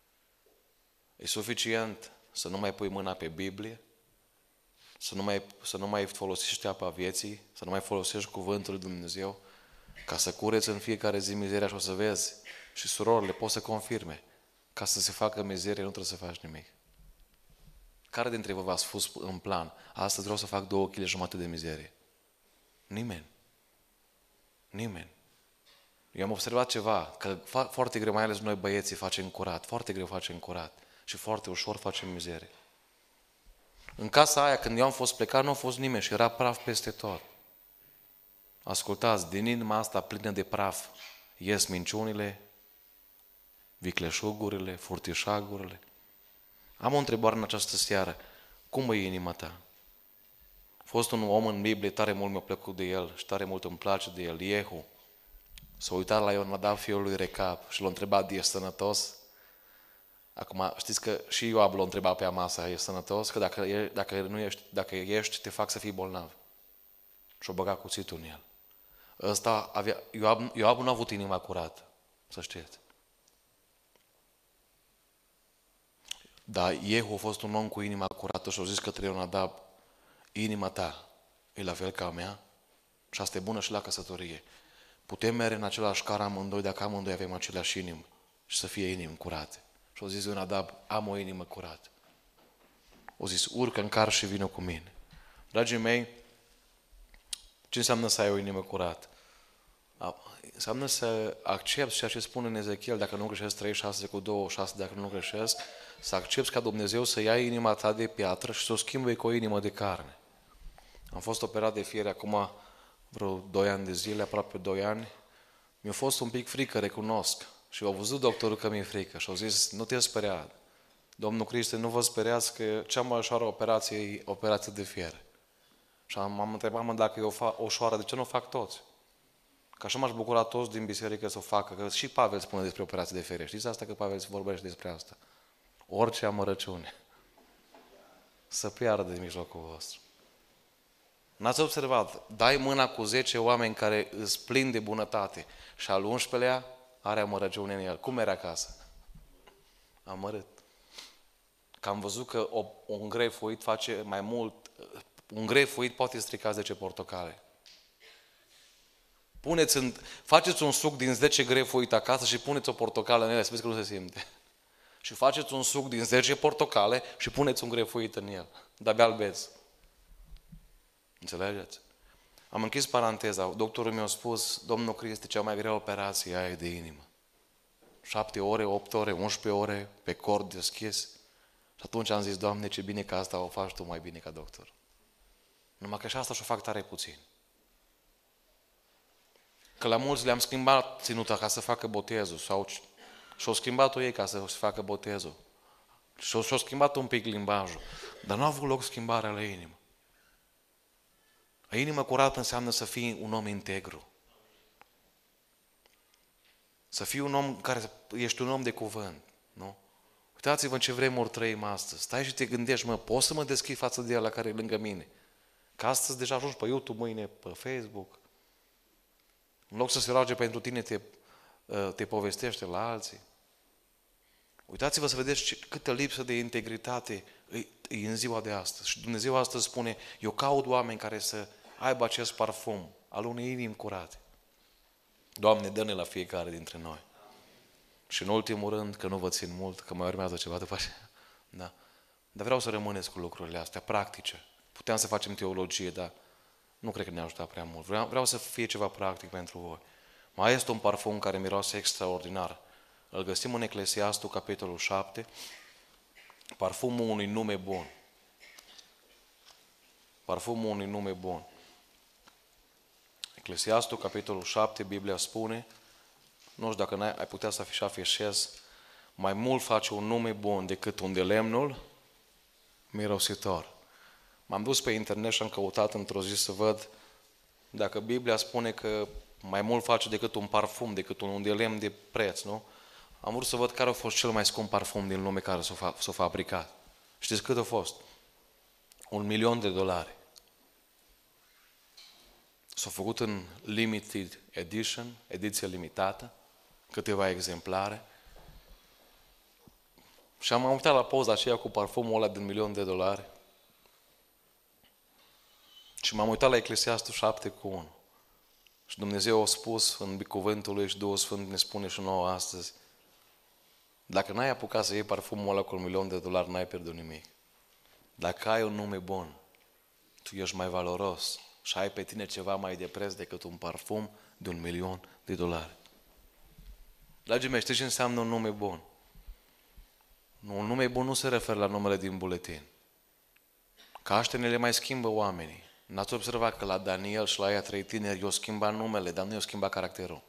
E suficient să nu mai pui mâna pe Biblie, să nu mai, să nu mai folosești apa vieții, să nu mai folosești cuvântul lui Dumnezeu, ca să cureți în fiecare zi mizeria și o să vezi. Și surorile pot să confirme. Ca să se facă mizerie nu trebuie să faci nimic. Care dintre voi v-ați spus în plan, astăzi vreau să fac două chile jumate de mizerie? Nimeni. Nimeni. Eu am observat ceva, că foarte greu, mai ales noi băieții, facem curat. Foarte greu facem curat. Și foarte ușor facem mizerie. În casa aia, când eu am fost plecat, nu a fost nimeni și era praf peste tot. Ascultați, din inima asta plină de praf, ies minciunile, vicleșugurile, furtișagurile. Am o întrebare în această seară. Cum e inima ta? A fost un om în Biblie, tare mult mi-a plăcut de el și tare mult îmi place de el, Iehu. S-a uitat la Ionadab, fiul lui Recab, și l-a întrebat, ești sănătos? Acum, știți că și Ioab l-a întrebat pe Amasa, ești sănătos? Că dacă, e, dacă, nu ești, dacă ești, te fac să fii bolnav. Și-a băgat cuțitul în el. Ăsta avea, Ioab, Ioab nu a avut inima curată, să știți. Dar Iehu a fost un om cu inima curată și a zis către Ionadab, inima ta e la fel ca a mea? Și asta e bună și la căsătorie. Putem merge în același car amândoi dacă amândoi avem aceleași inimi și să fie inimi curate. Și au zis Ionadab, am o inimă curată. Au zis, urcă în car și vină cu mine. Dragii mei, ce înseamnă să ai o inimă curată? Înseamnă să accepti ceea ce spune în Ezechiel, dacă nu greșesc, treizeci și șase cu douăzeci și șase, dacă nu greșesc, să accepti ca Dumnezeu să ia inima ta de piatră și să o schimbe cu o inimă de carne. Am fost operat de fiere acum vreo doi ani de zile, aproape doi ani. Mi-a fost un pic frică, recunosc. Și au văzut doctorul că mi-e frică și au zis, nu te speria. Domnul Cristi, nu vă speriați că cea mai ușoară operație e operație de fiere. Și m-am întrebat, mă, dacă e o ușoară, de ce nu o fac toți? Că așa m-aș bucura toți din biserică să o facă, că și Pavel spune despre operație de fiere. Știți asta că Pavel vorbește despre asta? Orice amărăciune să piardă din mijlocul vostru. N-ați observat? Dai mâna cu zece oameni care îți plin de bunătate și al unsprezelea are amărăciune în el. Cum era acasă? Amărât. Că am văzut că o, un grei fuit face mai mult, un grei fuit poate strica zece portocale. Puneți în, faceți un suc din zece grei fuit acasă și puneți o portocală în ele, să vezi că nu se simte. Și faceți un suc din zece portocale și puneți un grei fuit în el. De-abia îl beți. Înțelegeți? Am închis paranteza. Doctorul mi-a spus, domnul Cristi, cea mai grea operație aia e de inimă. Șapte ore, opt ore, unsprezece ore, pe cord deschis. Și atunci am zis, Doamne, ce bine că asta o faci Tu mai bine ca doctor. Numai că și asta și-o fac tare puțin. Că la mulți le-am schimbat ținuta ca să facă botezul. Sau și-au schimbat-o ei ca să facă botezul. Și-au, și-au schimbat un pic limbajul. Dar nu a avut loc schimbarea la inimă. A inimă curată înseamnă să fii un om integru. Să fii un om care ești un om de cuvânt. Nu? Uitați-vă în ce vremuri trăim astăzi. Stai și te gândești, mă, pot să mă deschid față de ăla care e lângă mine? Că astăzi deja ajungi pe YouTube, mâine pe Facebook. În loc să se roage pentru tine, te, te povestește la alții. Uitați-vă să vedeți ce, câtă lipsă de integritate e, e în ziua de astăzi. Și Dumnezeu astăzi spune, eu caut oameni care să aibă acest parfum al unei inimi curate. Doamne, dă-ne la fiecare dintre noi. Și în ultimul rând, că nu vă țin mult, că mai urmează ceva după aceea. Da. Dar vreau să rămâneți cu lucrurile astea, practice. Puteam să facem teologie, dar nu cred că ne-a ajutat prea mult. Vreau, vreau să fie ceva practic pentru voi. Mai este un parfum care miroase extraordinar. Îl găsim în Eclesiastul, capitolul șapte, parfumul unui nume bun. Parfumul unui nume bun. Eclesiastul, capitolul șapte, Biblia spune, nu știu dacă n-ai, ai putea să și afișezi, mai mult face un nume bun decât un de lemnul mirositor. M-am dus pe internet și am căutat într-o zi să văd dacă Biblia spune că mai mult face decât un parfum, decât un de lemn de preț, nu? Am vrut să văd care a fost cel mai scump parfum din lume care s-a, fa- s-a fabricat. Știți cât a fost? Un milion de dolari. S-a făcut în limited edition, ediție limitată, câteva exemplare. Și am uitat la poza aceea cu parfumul ăla de un milion de dolari. Și m-am uitat la Eclesiastul șapte cu unu. Și Dumnezeu a spus în cuvântul Lui și Duhul Sfânt ne spune și nouă astăzi, dacă n-ai apucat să iei parfumul ăla cu un milion de dolari, n-ai pierdut nimic. Dacă ai un nume bun, tu ești mai valoros și ai pe tine ceva mai de preț decât un parfum de un milion de dolari. Dragii mei, știți ce înseamnă un nume bun? Un nume bun nu se referă la numele din buletin. Caștenele mai schimbă oamenii. N-ați observat că la Daniel și la aia trei tineri i-au schimbat numele, dar nu i-au schimbat caracterul.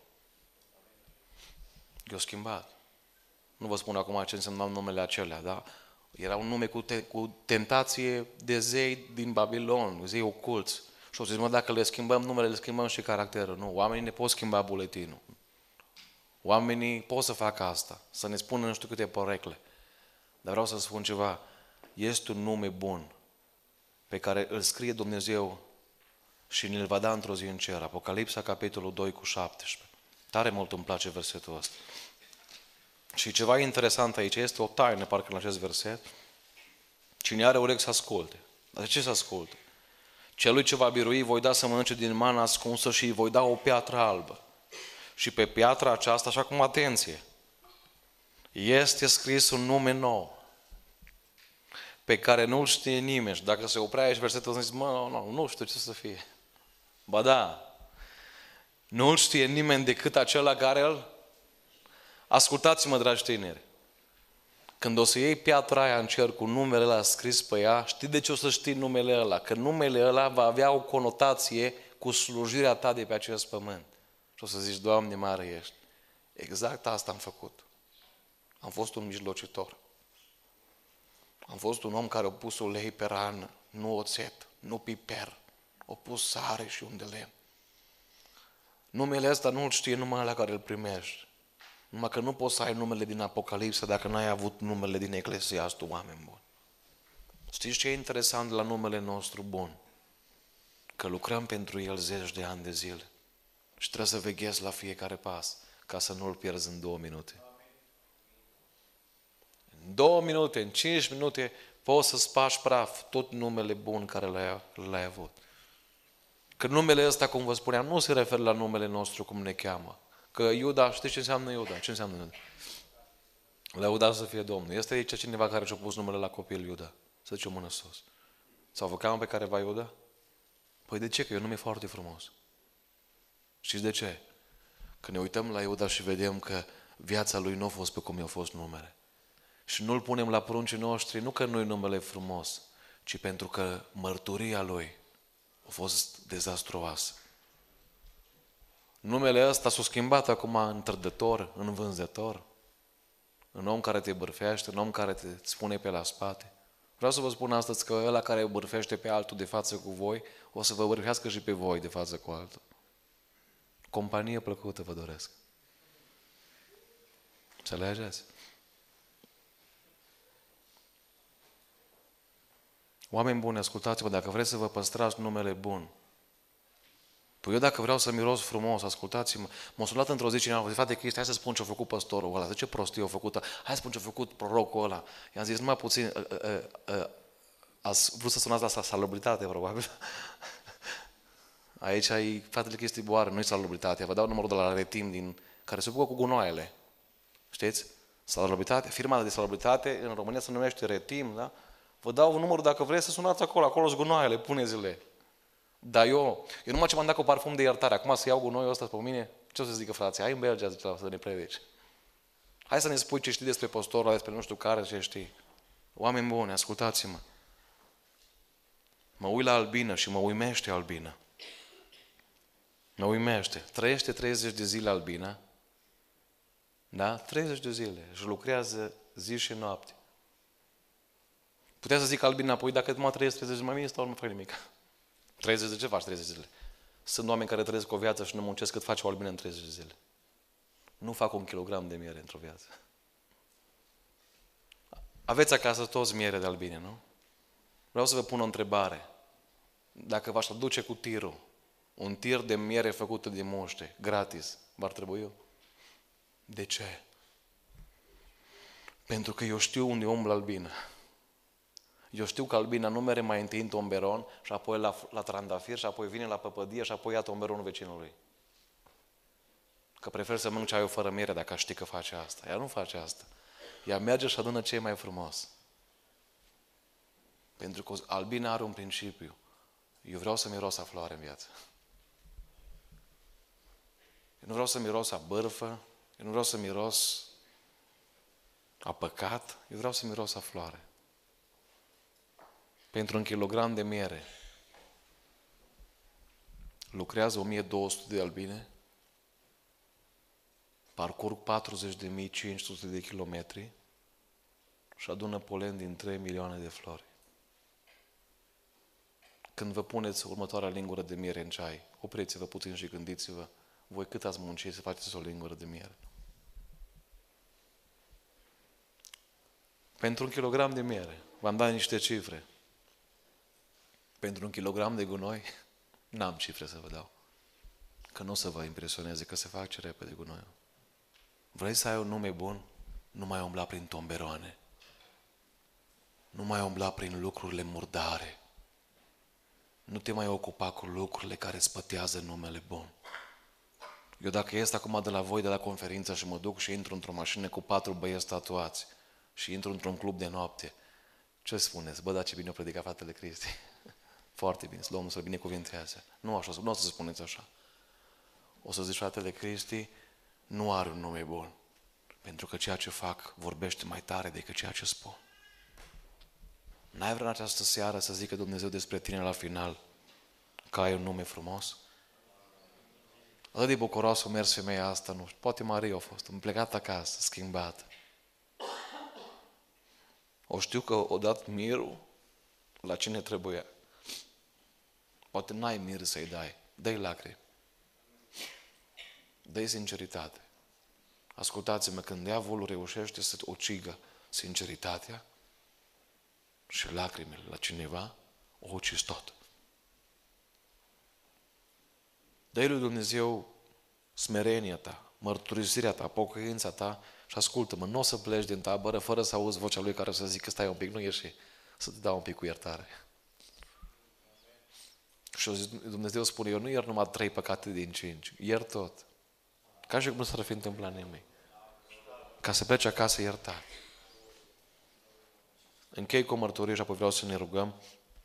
I-au schimbat. Nu vă spun acum ce însemnau numele acelea, dar era un nume cu, te, cu tentație de zei din Babilon, zei oculți. Și au zis, mă, dacă le schimbăm numele, le schimbăm și caracterul. Nu, oamenii ne pot schimba buletinul. Oamenii pot să facă asta, să ne spună nu știu câte porecle. Dar vreau să spun ceva, este un nume bun pe care îl scrie Dumnezeu și ne-l va da într-o zi în cer. Apocalipsa, capitolul doi cu șaptesprezece. Tare mult îmi place versetul ăsta. Și ceva interesant aici, este o taină parcă în acest verset. Cine are urechi să asculte. Dar de ce să asculte? Celui ce va birui voi da să mănânce din mana ascunsă și îi voi da o piatră albă. Și pe piatra aceasta, așa cum atenție, este scris un nume nou, pe care nu-l știe nimeni. Și dacă se oprea aici versetul, zice, mă, nu, nu, nu știu ce să fie. Ba da, nu-l știe nimeni decât acela care îl... Ascultați-mă, dragi tineri, când o să iei piatra aia în cer cu numele ăla scris pe ea, știi de ce o să știi numele ăla? Că numele ăla va avea o conotație cu slujirea ta de pe acest pământ. Și o să zici, Doamne, mare ești. Exact asta am făcut. Am fost un mijlocitor. Am fost un om care a pus ulei pe rană, nu oțet, nu piper. A pus sare și un de lemn. Numele ăsta nu îl știe numai ăla care îl primești. Numai că nu poți să ai numele din Apocalipsă dacă n-ai avut numele din Eclesiastul, oameni buni. Știți ce e interesant la numele nostru bun? Că lucrăm pentru el zeci de ani de zile. Și trebuie să veghezi la fiecare pas, ca să nu-l pierzi în două minute. În două minute, în cinci minute, poți să spargi praf tot numele bun care l-ai, l-ai avut. Că numele ăsta, cum vă spuneam, nu se referă la numele nostru cum ne cheamă. Că Iuda, știți ce înseamnă Iuda? Ce înseamnă Iuda? Lăudați să fie Domnul. Este aici cineva care și-a pus numele la copil Iuda? Să zice o mână sus. Sau vă cheamă pe careva Iuda? Păi de ce? Că e un nume foarte frumos. Știți de ce? Că ne uităm la Iuda și vedem că viața lui nu a fost pe cum i-a fost numele. Și nu-l punem la pruncii noștri, nu că nu-i numele frumos, ci pentru că mărturia lui a fost dezastruoasă. Numele ăsta s-a schimbat acum în trădător, în vânzător, în om care te bârfește, în om care te spune pe la spate. Vreau să vă spun astăzi că ăla care bârfește pe altul de față cu voi, o să vă bârfească și pe voi de față cu altul. Companie plăcută vă doresc. Înțelegeți? Oameni buni, ascultați-vă, dacă vreți să vă păstrați numele bun, păi eu dacă vreau să miros frumos, ascultați-mă, m-a sunat într-o zi cineva, zice, frate Cristi, hai să spun ce-a făcut păstorul ăla, de ce prostie a făcut, hai să spun ce-a făcut prorocul ăla. I-am zis, numai puțin, uh, uh, uh, ați vrut să sunați la asta salubritate, probabil. Aici ai, fratele Cristi Boară, nu-i salubritate, vă dau numărul de la Retim, din, care se ocupă cu gunoaiele. Știți? Salubritate, firma de salubritate, în România se numește Retim, da? Vă dau numărul dacă vreți să sunați acolo, acolo sunt gunoaiele, puneți-le. Dar eu, eu numai ce m-am dat cu parfum de iertare, acum să iau gunoiul ăsta pe mine, ce o să zică frații? Hai în Belgia, zice, să ne predici. Hai să ne spui ce știi despre postorul, despre nu știu care, ce știi. Oameni buni, ascultați-mă. Mă uit la Albina și mă uimește Albina. Mă uimește. Trăiește treizeci de zile Albina. Da? treizeci de zile. Și lucrează zi și noapte. Putea să zic Albina, apoi dacă mă trăiesc treizeci de mai bine stau, nu fac nimic. treizeci de ce faci treizeci de zile? Sunt oameni care trăiesc o viață și nu muncesc cât face o albină în treizeci de zile. Nu fac un kilogram de miere într-o viață. Aveți acasă toți miere de albine, nu? Vreau să vă pun o întrebare. Dacă v-aș aduce cu tirul, un tir de miere făcută de muște, gratis, v-ar trebui eu? De ce? Pentru că eu știu unde umblă albina. Eu știu că albina nu mere mai întâi în tomberon și apoi la, la trandafir și apoi vine la păpădie și apoi ia tomberonul vecinului. Că prefer să mănânc ceaiul fără miere dacă știi că face asta. Ea nu face asta. Ea merge și adună ce e mai frumos. Pentru că albina are un principiu. Eu vreau să miros a floare în viață. Eu nu vreau să miros a bârfă, eu nu vreau să miros a păcat, eu vreau să miros a floare. Pentru un kilogram de miere lucrează o mie două sute de albine, parcurg patruzeci de mii cinci sute de kilometri și adună polen din trei milioane de flori. Când vă puneți următoarea lingură de miere în ceai, opriți-vă puțin și gândiți-vă voi cât ați muncit să faceți o lingură de miere. Pentru un kilogram de miere, v-am dat niște cifre. Pentru un kilogram de gunoi, n-am cifre să vă dau. Că nu o să vă impresioneze, că se face repede gunoiul. Vrei să ai un nume bun? Nu mai umbla prin tomberoane. Nu mai umbla prin lucrurile murdare. Nu te mai ocupa cu lucrurile care îți pătează numele bun. Eu dacă ies acum de la voi, de la conferință și mă duc și intru într-o mașină cu patru băieți tatuați și intru într-un club de noapte, ce spuneți? Bă, dar ce bine o predica fratele Cristi. Foarte bine, Domnul să-l binecuvintează. Nu așa, nu o să spuneți așa. O să zici, fratele Cristi nu are un nume bun, pentru că ceea ce fac vorbește mai tare decât ceea ce spun. N-ai vrea în această seară să zică Dumnezeu despre tine la final că ai un nume frumos? Atât de bucuros a mers femeia asta, nu știu, poate Maria a fost, am plecat acasă, schimbată. O știu că o dat mirul la cine trebuia. Poate n-ai mir să-i dai, dă-i lacrimi. Dă-i sinceritate. Ascultați-mă, când diavolul reușește să ucigă sinceritatea și lacrimile la cineva, o ucizi tot. Dă-i lui Dumnezeu smerenia ta, mărturisirea ta, pocăința ta și ascultă-mă, nu o să pleci din tabără fără să auzi vocea lui care o să zică stai un pic, nu ieși, să te dau un pic cu iertare. Și Dumnezeu spune, eu nu iert numai trei păcate din cinci, iert tot. Ca și cum nu s-ar fi întâmplat nimic. Ca să pleci acasă iertat. Închei cu o mărturie și apoi vreau să ne rugăm.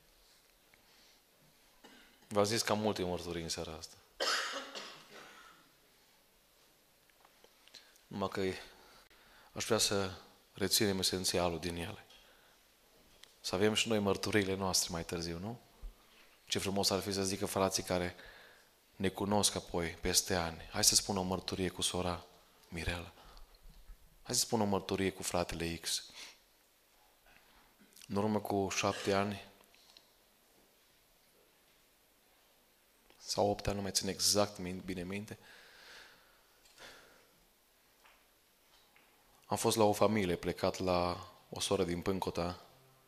V-am zis că am multe mărturii în seara asta. Numai că aș vrea să reținem esențialul din ele. Să avem și noi mărturiile noastre mai târziu, nu? Ce frumos ar fi să zică frații care ne cunosc apoi, peste ani. Hai să spun o mărturie cu sora Mirela. Hai să spun o mărturie cu fratele X. În urmă cu șapte ani sau opt ani, nu mai țin exact bine minte, am fost la o familie, plecat la o soră din Pâncota.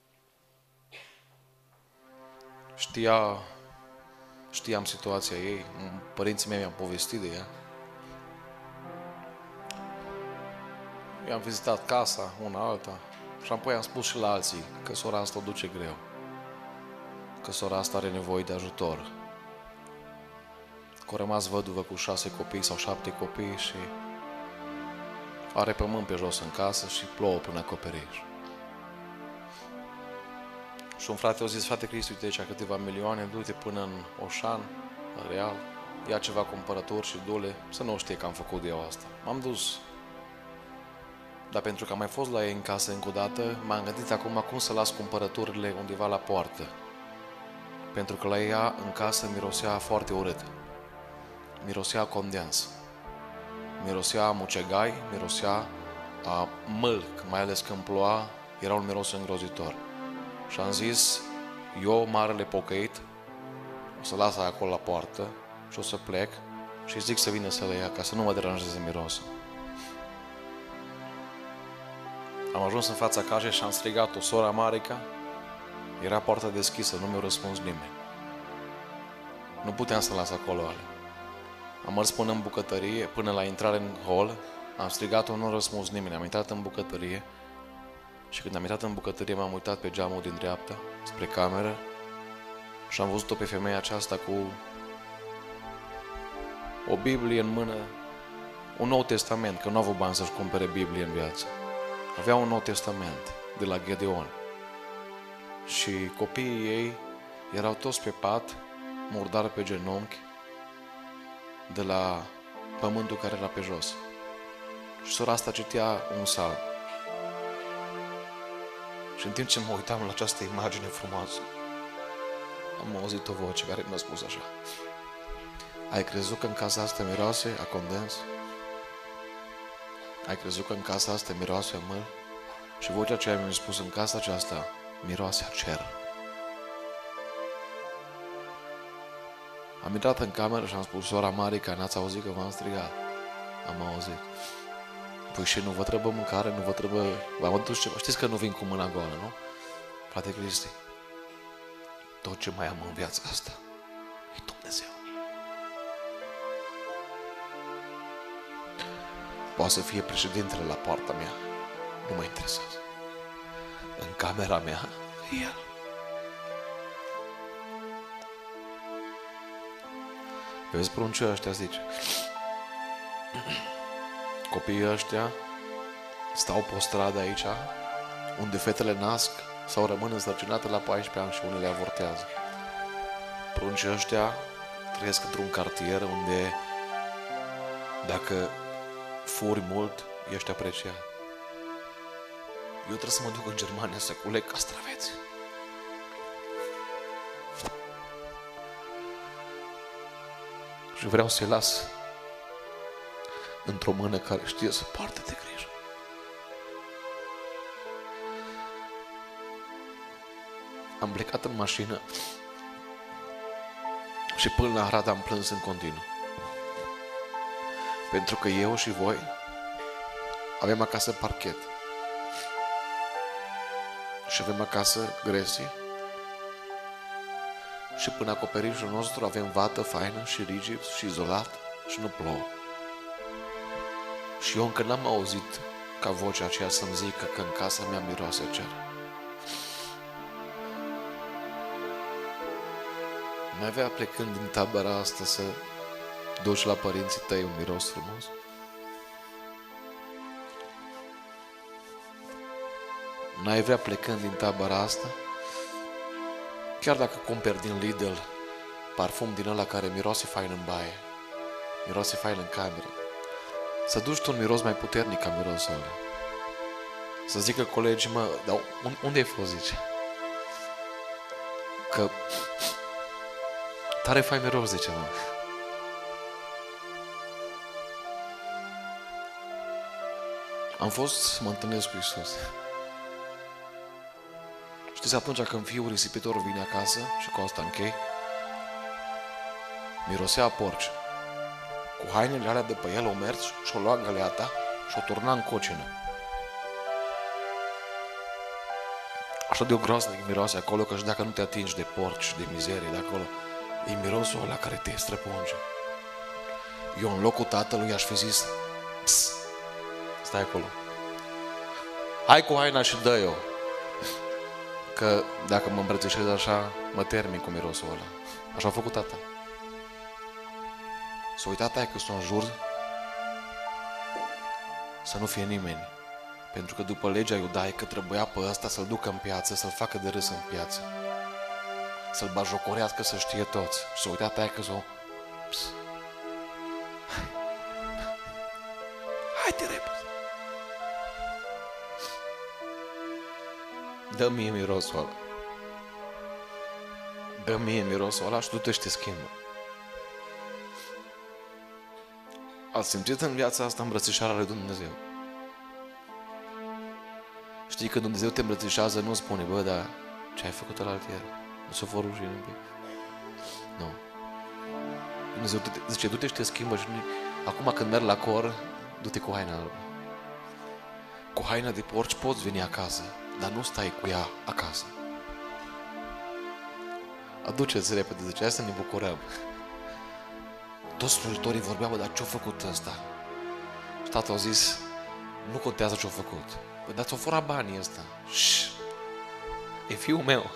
Știa, știam situația ei, părinții mei mi-au povestit de ea. I-am vizitat casa, una alta, și apoi am spus și la alții că sora asta o duce greu, că sora asta are nevoie de ajutor, că a rămas văduvă cu șase copii sau șapte copii și are pământ pe jos în casă și plouă până acoperiș. Și un frate a zis, frate Cristi, uite aici câteva milioane, du-te până în Oșan, în Real, ia ceva cumpărături și du-le, să nu știe că am făcut eu asta. M-am dus. Dar pentru că am mai fost la ei în casă încă o dată, m-am gândit acum cum să las cumpărăturile undeva la poartă. Pentru că la ea în casă mirosea foarte urât. Mirosea condens. Mirosea a mucegai, mirosea a mâlc, mai ales când ploua, era un miros îngrozitor. Și am zis, eu, marele pocăit, o să las acolo la poartă și o să plec și zic să vină să le ia, ca să nu mă deranjeze mirosul. Am ajuns în fața casei și am strigat-o, sora Marica, era poarta deschisă, nu mi-a răspuns nimeni. Nu puteam să las acolo ale. Am mers până în bucătărie, până la intrare în hol, am strigat-o, nu a răspuns nimeni, am intrat în bucătărie și când am intrat în bucătărie m-am uitat pe geamul din dreapta, spre cameră și am văzut-o pe femeia aceasta cu o Biblie în mână, un Nou Testament, că nu a avut bani să-și cumpere Biblie în viață. Avea un Nou Testament de la Gedeon și copiii ei erau toți pe pat, murdar pe genunchi, de la pământul care era pe jos. Și sora asta citea un psalm. Și în timp ce mă uitam la această imagine frumoasă, am auzit o voce care mi-a spus așa: ai crezut că în casa asta miroase a condens? Ai crezut că în casa asta miroase a măl? Și vocea aceea mi-a spus, în casa aceasta miroase a cer. Am intrat în cameră și am spus, sora Marica, n-ați auzit că v-am strigat? Am auzit. Păi și nu vă trebuie mâncare, nu vă trebuie... V-am adus ceva. Știți că nu vin cu mâna goală, nu? Frate Cristi, tot ce mai am în viața asta e Dumnezeu. Poate să fie președintele la poarta mea, nu mă interesează. În camera mea, El. Vezi, pruncii ăștia, zice. Copiii ăștia stau pe o stradă aici, unde fetele nasc sau rămân însărcinate la paisprezece ani și unele avortează. Pruncii ăștia trăiesc într-un cartier unde dacă furi mult, ești apreciat. Eu trebuie să mă duc în Germania să culeg castraveți. Și vreau să-i las într-o mână care știe să poartă de grijă. Am plecat în mașină și până la Arad am plâns în continuu. Pentru că eu și voi avem acasă parchet și avem acasă gresie și până acoperișul nostru avem vată faină și rigid și izolat și nu plouă. Și eu încă n-am auzit ca vocea aceea să-mi zică că în casa mea miroase cer. N-ai vrea plecând din tabăra asta să duci la părinții tăi un miros frumos? N-ai vrea plecând din tabăra asta, chiar dacă cumperi din Lidl parfum din ăla care miroase fain în baie, miroase fain în cameră, să duci tu un miros mai puternic ca mirosul ăla. Să zică colegii, mă, dar unde ai fost, zice? Că tare fain miros, zice, mă. Am fost să mă întâlnesc cu Iisus. Știți, atunci când fiul risipitor vine acasă, și cu asta închei, mirosea porci. Cu hainele alea de pe el o mers și-o lua găleata și o turna în cocină. Așa de o groaznic miroase acolo, că și dacă nu te atingi de porci, de mizerie de acolo, e mirosul ăla care te străpunge. Eu în locul tatălui aș fi zis, pss, stai acolo, hai cu haina și dă-i-o, că dacă mă îmbrățișez așa, mă termin cu mirosul ăla. Așa a făcut tata. S-a uitat aia că s-o înjur să nu fie nimeni. Pentru că după legea iudaică trebuia pe ăsta să-l ducă în piață, să-l facă de râs în piață, să-l bajocorească, să știe toți. Și s-a uitat aia că s-o... Hai-te repede! Dă mie mirosul ăla. Dă mie mirosul ăla și du-te și te schimbă. Ați simțit în viața asta îmbrățișarea lui Dumnezeu? Știi, când Dumnezeu te îmbrățișează, nu spune, bă, dar ce ai făcut alaltier? Nu s-o fă rușine un pic? Nu. Dumnezeu te, zice, du-te și te schimbă și nu... Acum când merg la cor, du-te cu haina albă. Cu haina de porci poți veni acasă, dar nu stai cu ea acasă. Aduceți repede, zice, hai să ne bucurăm. Toți slujitorii vorbeau, dar ce-a făcut ăsta? Și tatăl a zis, nu contează ce-a făcut. Păi, dar ți-o furat banii ăsta. Șș! E fiul meu.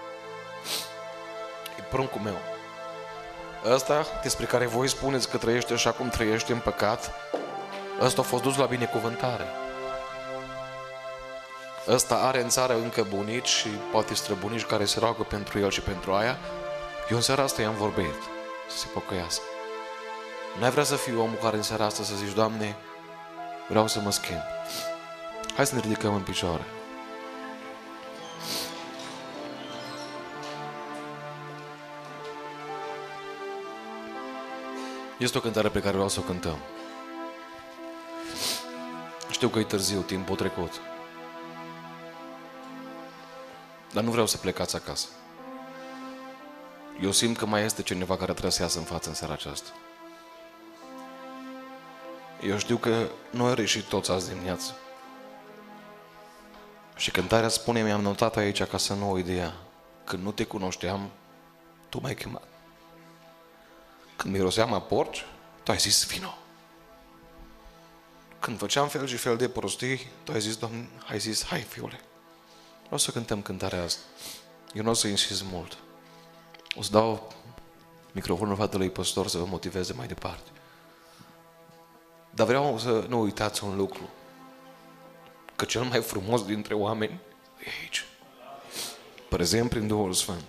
E pruncul meu. Ăsta, despre care voi spuneți că trăiește așa cum trăiește în păcat, ăsta a fost dus la binecuvântare. Ăsta are în țară încă bunici și poate străbunici care se roagă pentru el și pentru aia. Eu în seara asta i-am vorbit să se pocăiască. N-ai vrea să fii omul care în seara asta să zici, Doamne, vreau să mă schimb. Hai să ne ridicăm în picioare. Este o cântare pe care vreau să o cântăm. Știu că e târziu, timpul a trecut. Dar nu vreau să plecați acasă. Eu simt că mai este cineva care trebuie să iasă în față în seara aceasta. Eu știu că nu ai reușit toți azi dimineață. Și cântarea spune, mi-am notat aici ca să nu o idea. Când nu te cunoșteam, tu m-ai chemat. Când miroseam a porci, tu ai zis, vino. Când făceam fel și fel de prostii, tu ai zis, Doamne, ai zis, hai, fiule. Vreau să cântăm cântarea asta. Eu nu o să insist mult. O să dau microfonul fratului păstor să vă motiveze mai departe. Dar vreau să nu uitați un lucru, că cel mai frumos dintre oameni e aici, prezent prin Duhul Sfânt.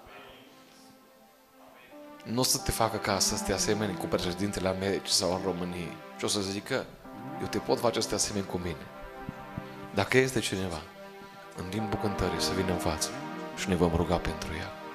Nu o să te facă ca să te asemeni cu președintele Americii sau al României și o să zică, eu te pot face să te asemeni cu mine. Dacă este cineva, în timpul cântării să vină în față și ne vom ruga pentru el.